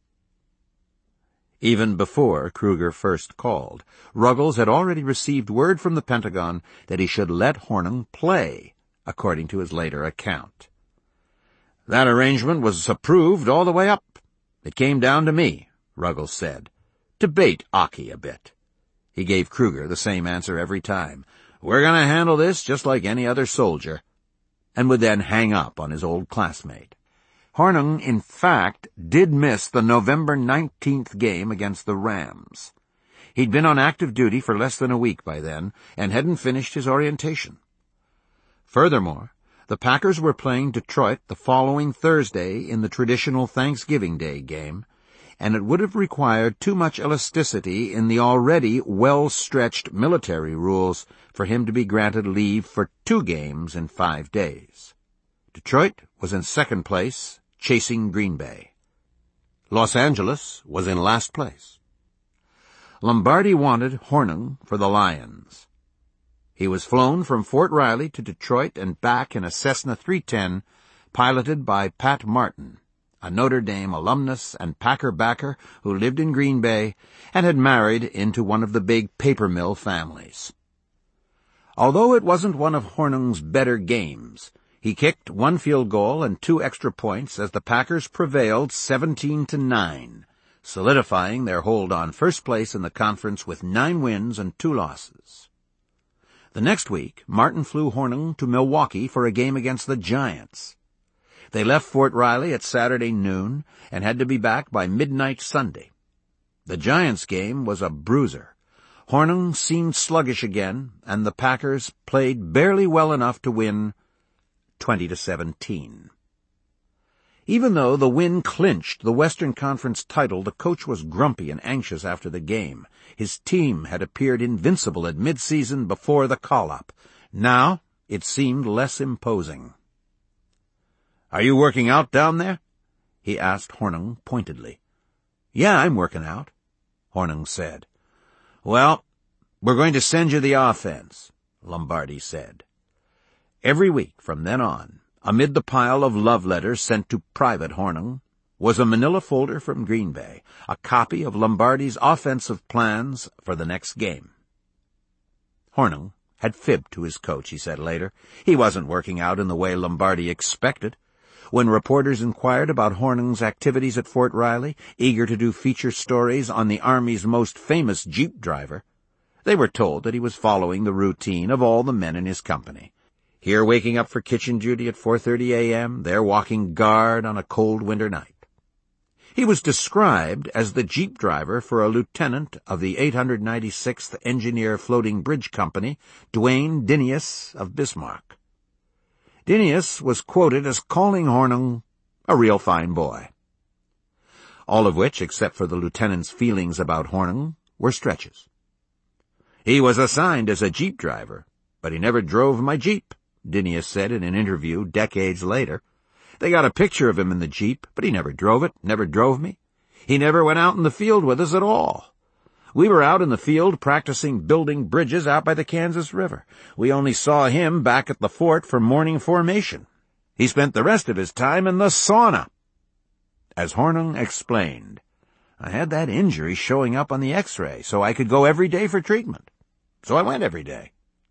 Even before Kruger first called, Ruggles had already received word from the Pentagon that he should let Hornung play, according to his later account. "That arrangement was approved all the way up. It came down to me," Ruggles said, to bait Aki a bit. He gave Kruger the same answer every time. "We're going to handle this just like any other soldier," and would then hang up on his old classmate. Hornung, in fact, did miss the November nineteenth game against the Rams. He'd been on active duty for less than a week by then, and hadn't finished his orientation. Furthermore, the Packers were playing Detroit the following Thursday in the traditional Thanksgiving Day game, and it would have required too much elasticity in the already well-stretched military rules for him to be granted leave for two games in five days. Detroit was in second place, chasing Green Bay. Los Angeles was in last place. Lombardi wanted Hornung for the Lions. He was flown from Fort Riley to Detroit and back in a Cessna three ten, piloted by Pat Martin, a Notre Dame alumnus and Packer backer who lived in Green Bay and had married into one of the big paper mill families. Although it wasn't one of Hornung's better games, he kicked one field goal and two extra points as the Packers prevailed seventeen to nine, solidifying their hold on first place in the conference with nine wins and two losses. The next week, Martin flew Hornung to Milwaukee for a game against the Giants. They left Fort Riley at Saturday noon and had to be back by midnight Sunday. The Giants game was a bruiser. Hornung seemed sluggish again, and the Packers played barely well enough to win twenty to seventeen. Even though the win clinched the Western Conference title, the coach was grumpy and anxious after the game. His team had appeared invincible at midseason before the call-up. Now it seemed less imposing. "Are you working out down there?" he asked Hornung pointedly. "Yeah, I'm working out," Hornung said. "Well, we're going to send you the offense," Lombardi said. Every week from then on, amid the pile of love letters sent to Private Hornung, was a manila folder from Green Bay, a copy of Lombardi's offensive plans for the next game. Hornung had fibbed to his coach, he said later. He wasn't working out in the way Lombardi expected. When reporters inquired about Hornung's activities at Fort Riley, eager to do feature stories on the Army's most famous Jeep driver, they were told that he was following the routine of all the men in his company. Here waking up for kitchen duty at four thirty a.m., there walking guard on a cold winter night. He was described as the Jeep driver for a lieutenant of the eight hundred ninety-sixth Engineer Floating Bridge Company, Duane Dinius of Bismarck. Dinius was quoted as calling Hornung a real fine boy. All of which, except for the lieutenant's feelings about Hornung, were stretches. "He was assigned as a Jeep driver, but he never drove my Jeep," Dinius said in an interview decades later. "They got a picture of him in the Jeep, but he never drove it, never drove me. He never went out in the field with us at all. We were out in the field practicing building bridges out by the Kansas River. We only saw him back at the fort for morning formation. He spent the rest of his time in the sauna." As Hornung explained, "I had that injury showing up on the X-ray, so I could go every day for treatment. So I went every day."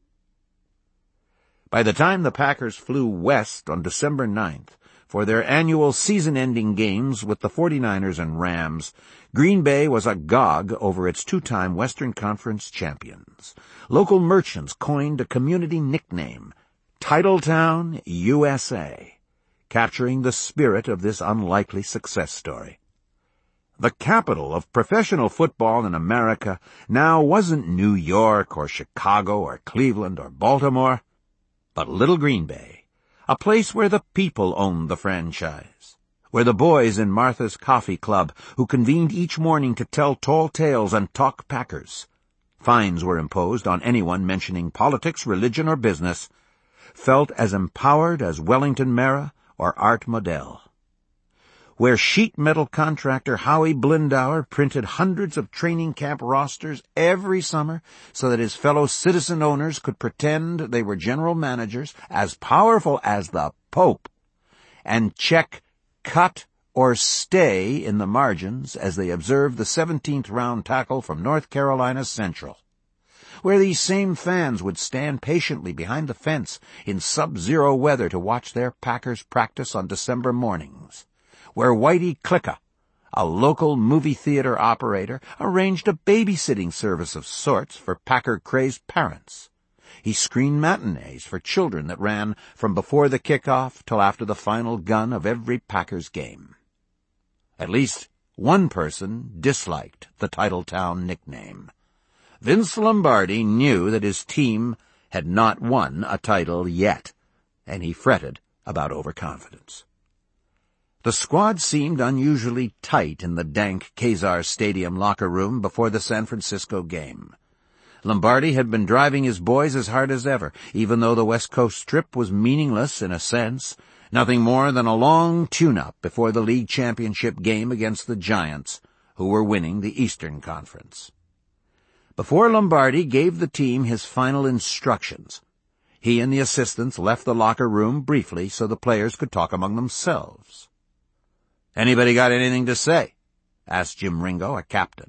By the time the Packers flew west on December ninth for their annual season-ending games with the forty-niners and Rams, Green Bay was agog over its two-time Western Conference champions. Local merchants coined a community nickname, Titletown, U S A, capturing the spirit of this unlikely success story. The capital of professional football in America now wasn't New York or Chicago or Cleveland or Baltimore, but Little Green Bay, a place where the people owned the franchise, where the boys in Martha's Coffee Club, who convened each morning to tell tall tales and talk Packers, fines were imposed on anyone mentioning politics, religion, or business, felt as empowered as Wellington Mara or Art Modell, where sheet metal contractor Howie Blindauer printed hundreds of training camp rosters every summer so that his fellow citizen owners could pretend they were general managers as powerful as the Pope and check cut or stay in the margins as they observed the seventeenth round tackle from North Carolina Central, where these same fans would stand patiently behind the fence in sub-zero weather to watch their Packers practice on December mornings, where Whitey Clicka, a local movie theater operator, arranged a babysitting service of sorts for Packer-crazed parents. He screened matinees for children that ran from before the kickoff till after the final gun of every Packers game. At least one person disliked the Titletown nickname. Vince Lombardi knew that his team had not won a title yet, and he fretted about overconfidence. The squad seemed unusually tight in the dank Kezar Stadium locker room before the San Francisco game. Lombardi had been driving his boys as hard as ever, even though the West Coast trip was meaningless in a sense, nothing more than a long tune-up before the league championship game against the Giants, who were winning the Eastern Conference. Before Lombardi gave the team his final instructions, he and the assistants left the locker room briefly so the players could talk among themselves. "Anybody got anything to say?" asked Jim Ringo, a captain.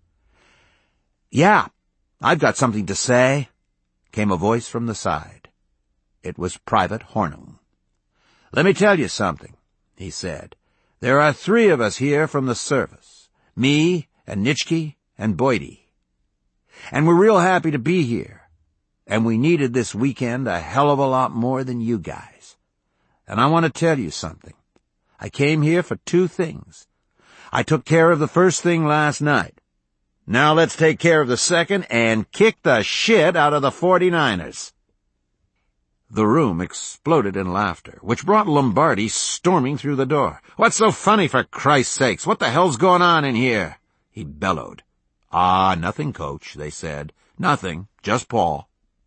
"Yeah, I've got something to say," came a voice from the side. It was Private Hornung. "Let me tell you something," he said. "There are three of us here from the service, me and Nitschke and Boydie. And we're real happy to be here. And we needed this weekend a hell of a lot more than you guys. And I want to tell you something. I came here for two things. I took care of the first thing last night. Now let's take care of the second and kick the shit out of the forty-niners. The room exploded in laughter, which brought Lombardi storming through the door. "What's so funny, for Christ's sakes? What the hell's going on in here?" he bellowed. "Ah, nothing, Coach," they said. "Nothing, just Paul."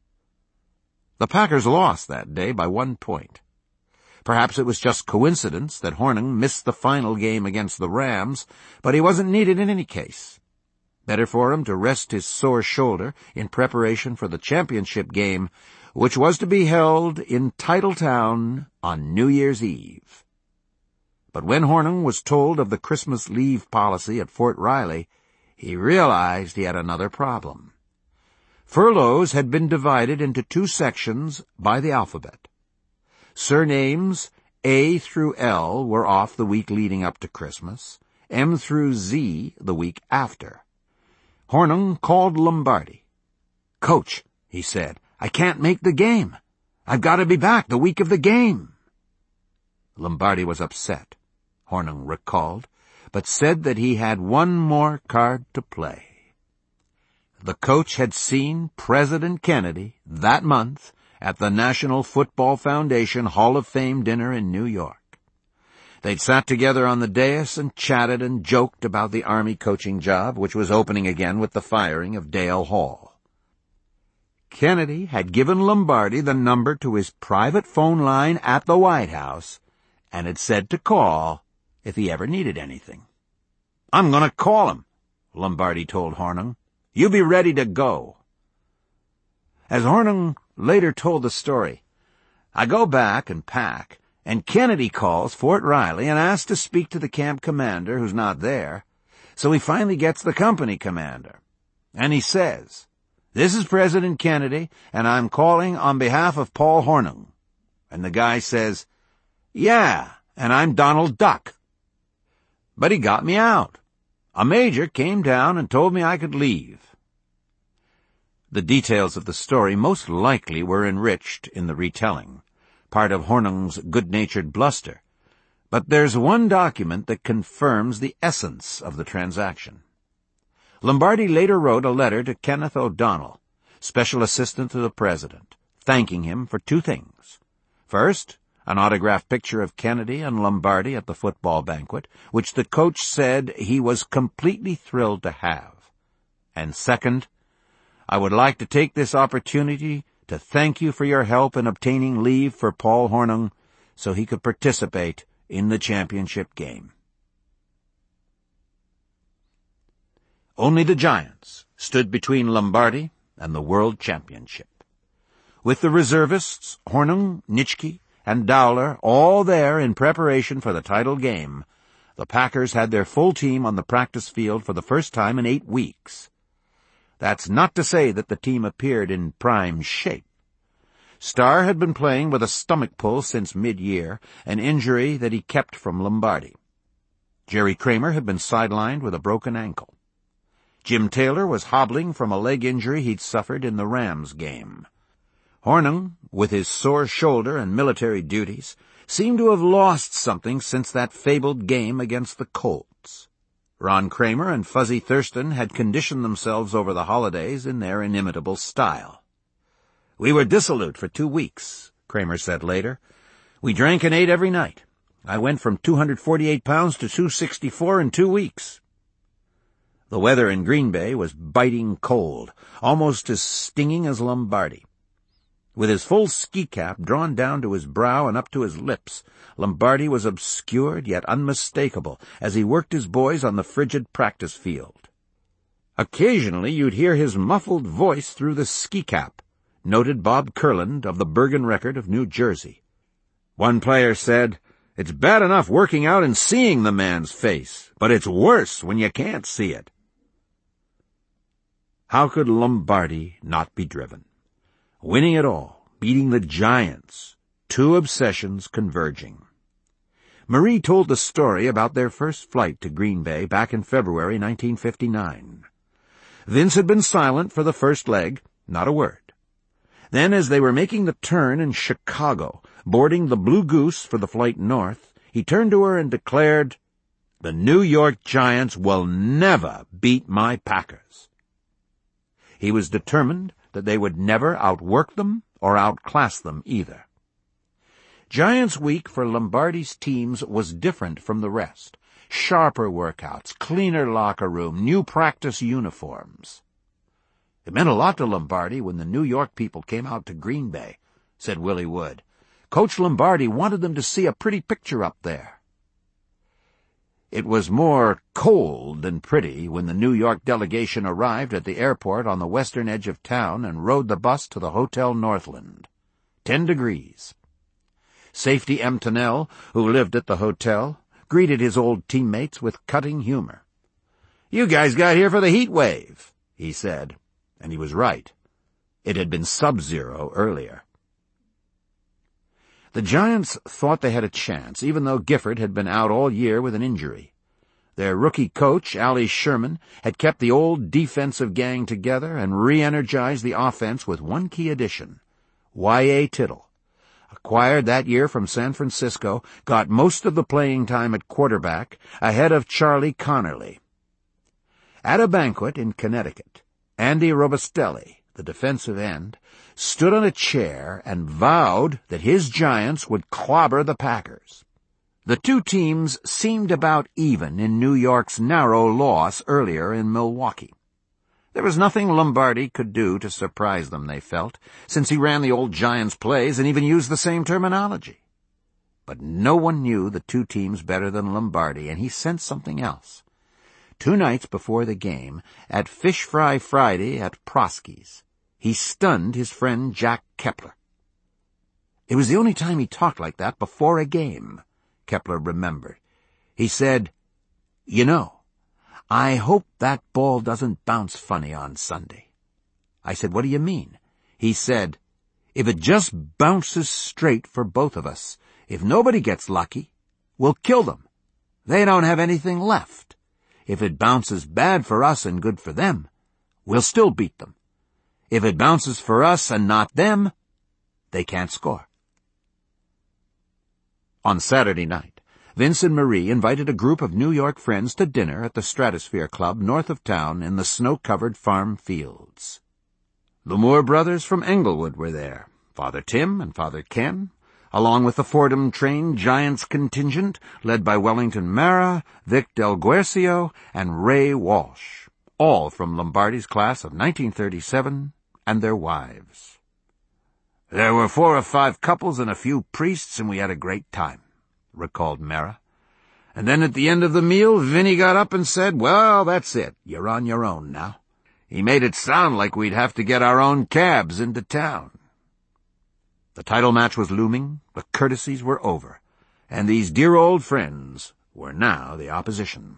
The Packers lost that day by one point. Perhaps it was just coincidence that Hornung missed the final game against the Rams, but he wasn't needed in any case. Better for him to rest his sore shoulder in preparation for the championship game, which was to be held in Titletown on New Year's Eve. But when Hornung was told of the Christmas leave policy at Fort Riley, he realized he had another problem. Furloughs had been divided into two sections by the alphabet. Surnames A through L were off the week leading up to Christmas, M through Z the week after. Hornung called Lombardi. "Coach," he said, "I can't make the game. I've got to be back the week of the game." Lombardi was upset, Hornung recalled, but said that he had one more card to play. The coach had seen President Kennedy that month at the National Football Foundation Hall of Fame dinner in New York. They'd sat together on the dais and chatted and joked about the Army coaching job, which was opening again with the firing of Dale Hall. Kennedy had given Lombardi the number to his private phone line at the White House and had said to call if he ever needed anything. "I'm going to call him," Lombardi told Hornung. "You be ready to go." As Hornung later told the story, "I go back and pack, and Kennedy calls Fort Riley and asks to speak to the camp commander, who's not there. So he finally gets the company commander. And he says, 'This is President Kennedy, and I'm calling on behalf of Paul Hornung.' And the guy says, 'Yeah, and I'm Donald Duck.' But he got me out. A major came down and told me I could leave." The details of the story most likely were enriched in the retelling, part of Hornung's good-natured bluster, but there's one document that confirms the essence of the transaction. Lombardi later wrote a letter to Kenneth O'Donnell, special assistant to the president, thanking him for two things. First, an autographed picture of Kennedy and Lombardi at the football banquet, which the coach said he was completely thrilled to have. And second, "I would like to take this opportunity to thank you for your help in obtaining leave for Paul Hornung so he could participate in the championship game." Only the Giants stood between Lombardi and the world championship. With the reservists, Hornung, Nitschke, and Dowler all there in preparation for the title game, the Packers had their full team on the practice field for the first time in eight weeks. That's not to say that the team appeared in prime shape. Starr had been playing with a stomach pull since mid-year, an injury that he kept from Lombardi. Jerry Kramer had been sidelined with a broken ankle. Jim Taylor was hobbling from a leg injury he'd suffered in the Rams game. Hornung, with his sore shoulder and military duties, seemed to have lost something since that fabled game against the Colts. Ron Kramer and Fuzzy Thurston had conditioned themselves over the holidays in their inimitable style. "We were dissolute for two weeks, Kramer said later. "We drank and ate every night. I went from two hundred forty-eight pounds to two sixty-four in two weeks. The weather in Green Bay was biting cold, almost as stinging as Lombardi. With his full ski cap drawn down to his brow and up to his lips, Lombardi was obscured yet unmistakable as he worked his boys on the frigid practice field. Occasionally you'd hear his muffled voice through the ski cap, noted Bob Kurland of the Bergen Record of New Jersey. One player said, "It's bad enough working out and seeing the man's face, but it's worse when you can't see it." How could Lombardi not be driven? Winning it all, beating the Giants, two obsessions converging. Marie told the story about their first flight to Green Bay back in February nineteen fifty-nine. Vince had been silent for the first leg, not a word. Then, as they were making the turn in Chicago, boarding the Blue Goose for the flight north, he turned to her and declared, "The New York Giants will never beat my Packers." He was determined that they would never outwork them or outclass them either. Giants Week for Lombardi's teams was different from the rest. Sharper workouts, cleaner locker room, new practice uniforms. It meant a lot to Lombardi when the New York people came out to Green Bay, said Willie Wood. Coach Lombardi wanted them to see a pretty picture up there. It was more cold than pretty when the New York delegation arrived at the airport on the western edge of town and rode the bus to the Hotel Northland. Ten degrees. Safety M. Tonnell, who lived at the hotel, greeted his old teammates with cutting humor. "You guys got here for the heat wave," he said, and he was right. It had been sub-zero earlier. The Giants thought they had a chance, even though Gifford had been out all year with an injury. Their rookie coach, Allie Sherman, had kept the old defensive gang together and re-energized the offense with one key addition. Y A. Tittle, acquired that year from San Francisco, got most of the playing time at quarterback, ahead of Charlie Connerly. At a banquet in Connecticut, Andy Robustelli, the defensive end, stood on a chair and vowed that his Giants would clobber the Packers. The two teams seemed about even in New York's narrow loss earlier in Milwaukee. There was nothing Lombardi could do to surprise them, they felt, since he ran the old Giants plays and even used the same terminology. But no one knew the two teams better than Lombardi, and he sensed something else. Two nights before the game, at Fish Fry Friday at Prosky's, he stunned his friend Jack Kepler. It was the only time he talked like that before a game, Kepler remembered. He said, "You know, I hope that ball doesn't bounce funny on Sunday." I said, "What do you mean?" He said, "If it just bounces straight for both of us, if nobody gets lucky, we'll kill them. They don't have anything left. If it bounces bad for us and good for them, we'll still beat them. If it bounces for us and not them, they can't score." On Saturday night, Vince and Marie invited a group of New York friends to dinner at the Stratosphere Club north of town in the snow-covered farm fields. The Moore brothers from Englewood were there, Father Tim and Father Ken, along with the Fordham-trained Giants contingent led by Wellington Mara, Vic Del Guercio, and Ray Walsh, all from Lombardi's class of nineteen thirty-seven, and their wives. "There were four or five couples and a few priests, and we had a great time," recalled Mara. "And then at the end of the meal, Vinny got up and said, 'Well, that's it. You're on your own now.' He made it sound like we'd have to get our own cabs into town." The title match was looming, the courtesies were over, and these dear old friends were now the opposition.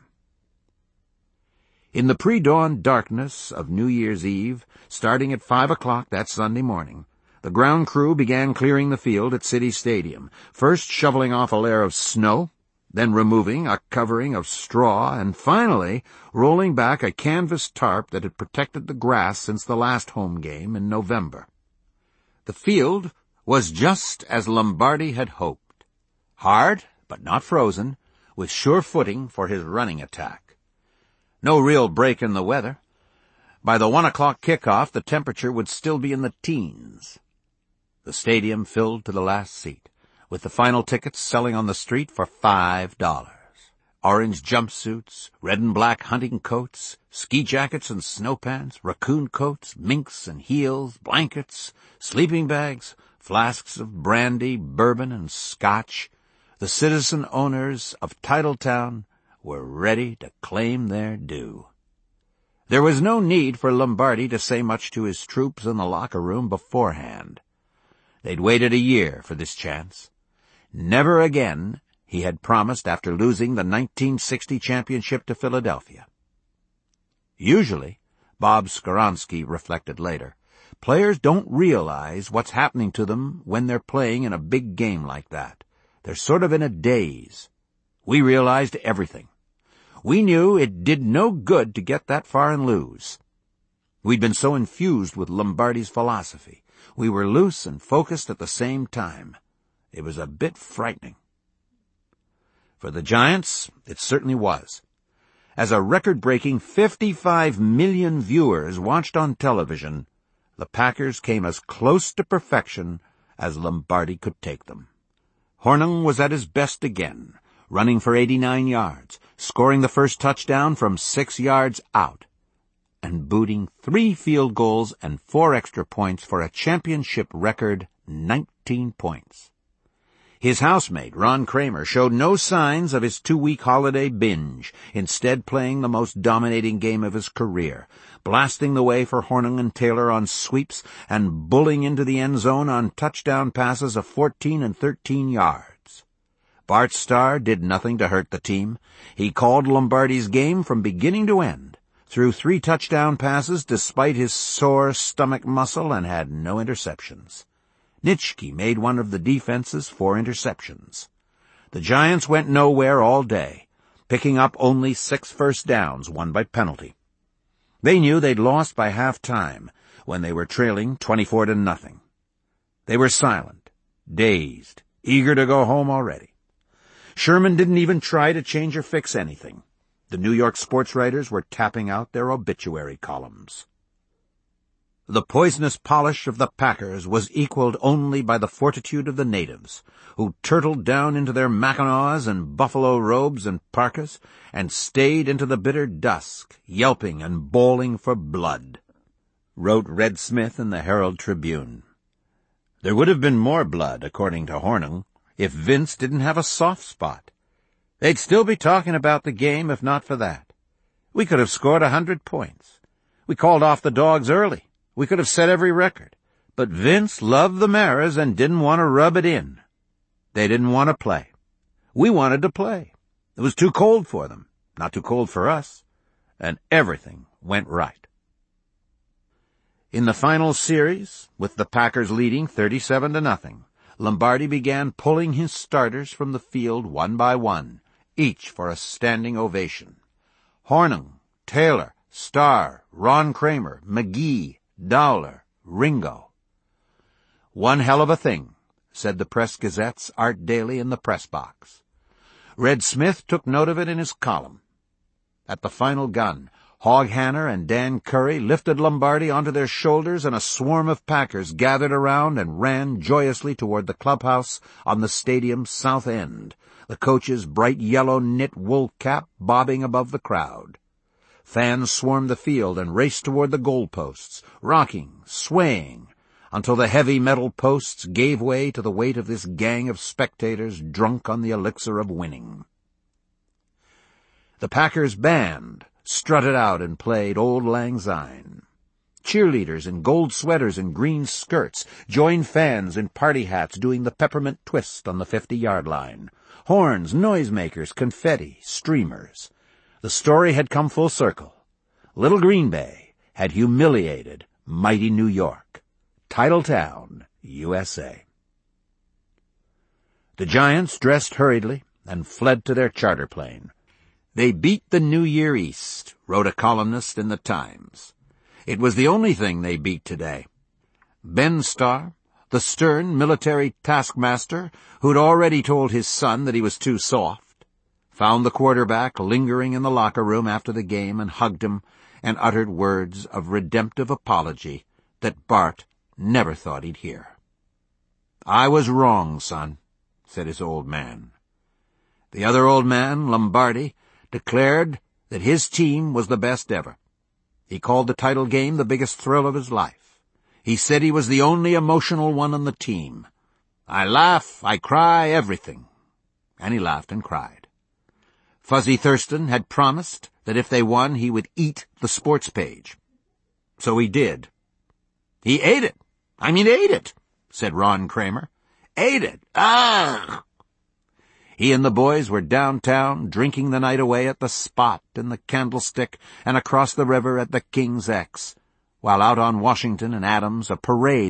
In the pre-dawn darkness of New Year's Eve, starting at five o'clock that Sunday morning, the ground crew began clearing the field at City Stadium, first shoveling off a layer of snow, then removing a covering of straw, and finally rolling back a canvas tarp that had protected the grass since the last home game in November. The field was just as Lombardi had hoped. Hard, but not frozen, with sure footing for his running attack. No real break in the weather. By the one o'clock kickoff, the temperature would still be in the teens. The stadium filled to the last seat, with the final tickets selling on the street for five dollars. Orange jumpsuits, red and black hunting coats, ski jackets and snow pants, raccoon coats, minks and heels, blankets, sleeping bags, flasks of brandy, bourbon, and scotch. The citizen owners of Titletown were ready to claim their due. There was no need for Lombardi to say much to his troops in the locker room beforehand. They'd waited a year for this chance. Never again, he had promised after losing the nineteen sixty championship to Philadelphia. Usually, Bob Skoronski reflected later, players don't realize what's happening to them when they're playing in a big game like that. They're sort of in a daze. We realized everything. We knew it did no good to get that far and lose. We'd been so infused with Lombardi's philosophy. We were loose and focused at the same time. It was a bit frightening. For the Giants, it certainly was. As a record-breaking fifty-five million viewers watched on television, the Packers came as close to perfection as Lombardi could take them. Hornung was at his best again, running for eighty-nine yards, scoring the first touchdown from six yards out, and booting three field goals and four extra points for a championship record nineteen points. His housemate, Ron Kramer, showed no signs of his two-week holiday binge, instead playing the most dominating game of his career, blasting the way for Hornung and Taylor on sweeps and bulling into the end zone on touchdown passes of fourteen and thirteen yards. Bart Starr did nothing to hurt the team. He called Lombardi's game from beginning to end, threw three touchdown passes despite his sore stomach muscle, and had no interceptions. Nitschke made one of the defense's four interceptions. The Giants went nowhere all day, picking up only six first downs, one by penalty. They knew they'd lost by half-time when they were trailing twenty-four to nothing. They were silent, dazed, eager to go home already. Sherman didn't even try to change or fix anything. The New York sports writers were tapping out their obituary columns. The poisonous polish of the Packers was equaled only by the fortitude of the natives, who turtled down into their mackinaws and buffalo robes and parkas, and stayed into the bitter dusk, yelping and bawling for blood, wrote Red Smith in the Herald Tribune. There would have been more blood, according to Hornung, if Vince didn't have a soft spot. They'd still be talking about the game if not for that. We could have scored a hundred points. We called off the dogs early. We could have set every record. But Vince loved the Maras and didn't want to rub it in. They didn't want to play. We wanted to play. It was too cold for them, not too cold for us, and everything went right. In the final series, with the Packers leading thirty-seven to nothing, Lombardi began pulling his starters from the field one by one, each for a standing ovation. Hornung, Taylor, Starr, Ron Kramer, McGee, Dowler, Ringo. One hell of a thing, said the Press-Gazette's Art Daly in the press box. Red Smith took note of it in his column. At the final gun, Hog Hanner and Dan Curry lifted Lombardi onto their shoulders, and a swarm of Packers gathered around and ran joyously toward the clubhouse on the stadium's south end, the coach's bright yellow knit wool cap bobbing above the crowd. Fans swarmed the field and raced toward the goalposts, rocking, swaying, until the heavy metal posts gave way to the weight of this gang of spectators drunk on the elixir of winning. The Packers band strutted out and played Auld Lang Syne. Cheerleaders in gold sweaters and green skirts joined fans in party hats doing the peppermint twist on the fifty-yard line. Horns, noisemakers, confetti, streamers. The story had come full circle. Little Green Bay had humiliated mighty New York. Titletown, U S A. The Giants dressed hurriedly and fled to their charter plane. They beat the New Year East, wrote a columnist in the Times. It was the only thing they beat today. Ben Starr, the stern military taskmaster who'd already told his son that he was too soft, found the quarterback lingering in the locker room after the game and hugged him and uttered words of redemptive apology that Bart never thought he'd hear. "I was wrong, son," said his old man. The other old man, Lombardi, declared that his team was the best ever. He called the title game the biggest thrill of his life. He said he was the only emotional one on the team. "I laugh, I cry, everything." And he laughed and cried. Fuzzy Thurston had promised that if they won, he would eat the sports page. So he did. He ate it. I mean, ate it, said Ron Kramer. Ate it. Ah! He and the boys were downtown, drinking the night away at the Spot and the Candlestick and across the river at the King's X, while out on Washington and Adams a parade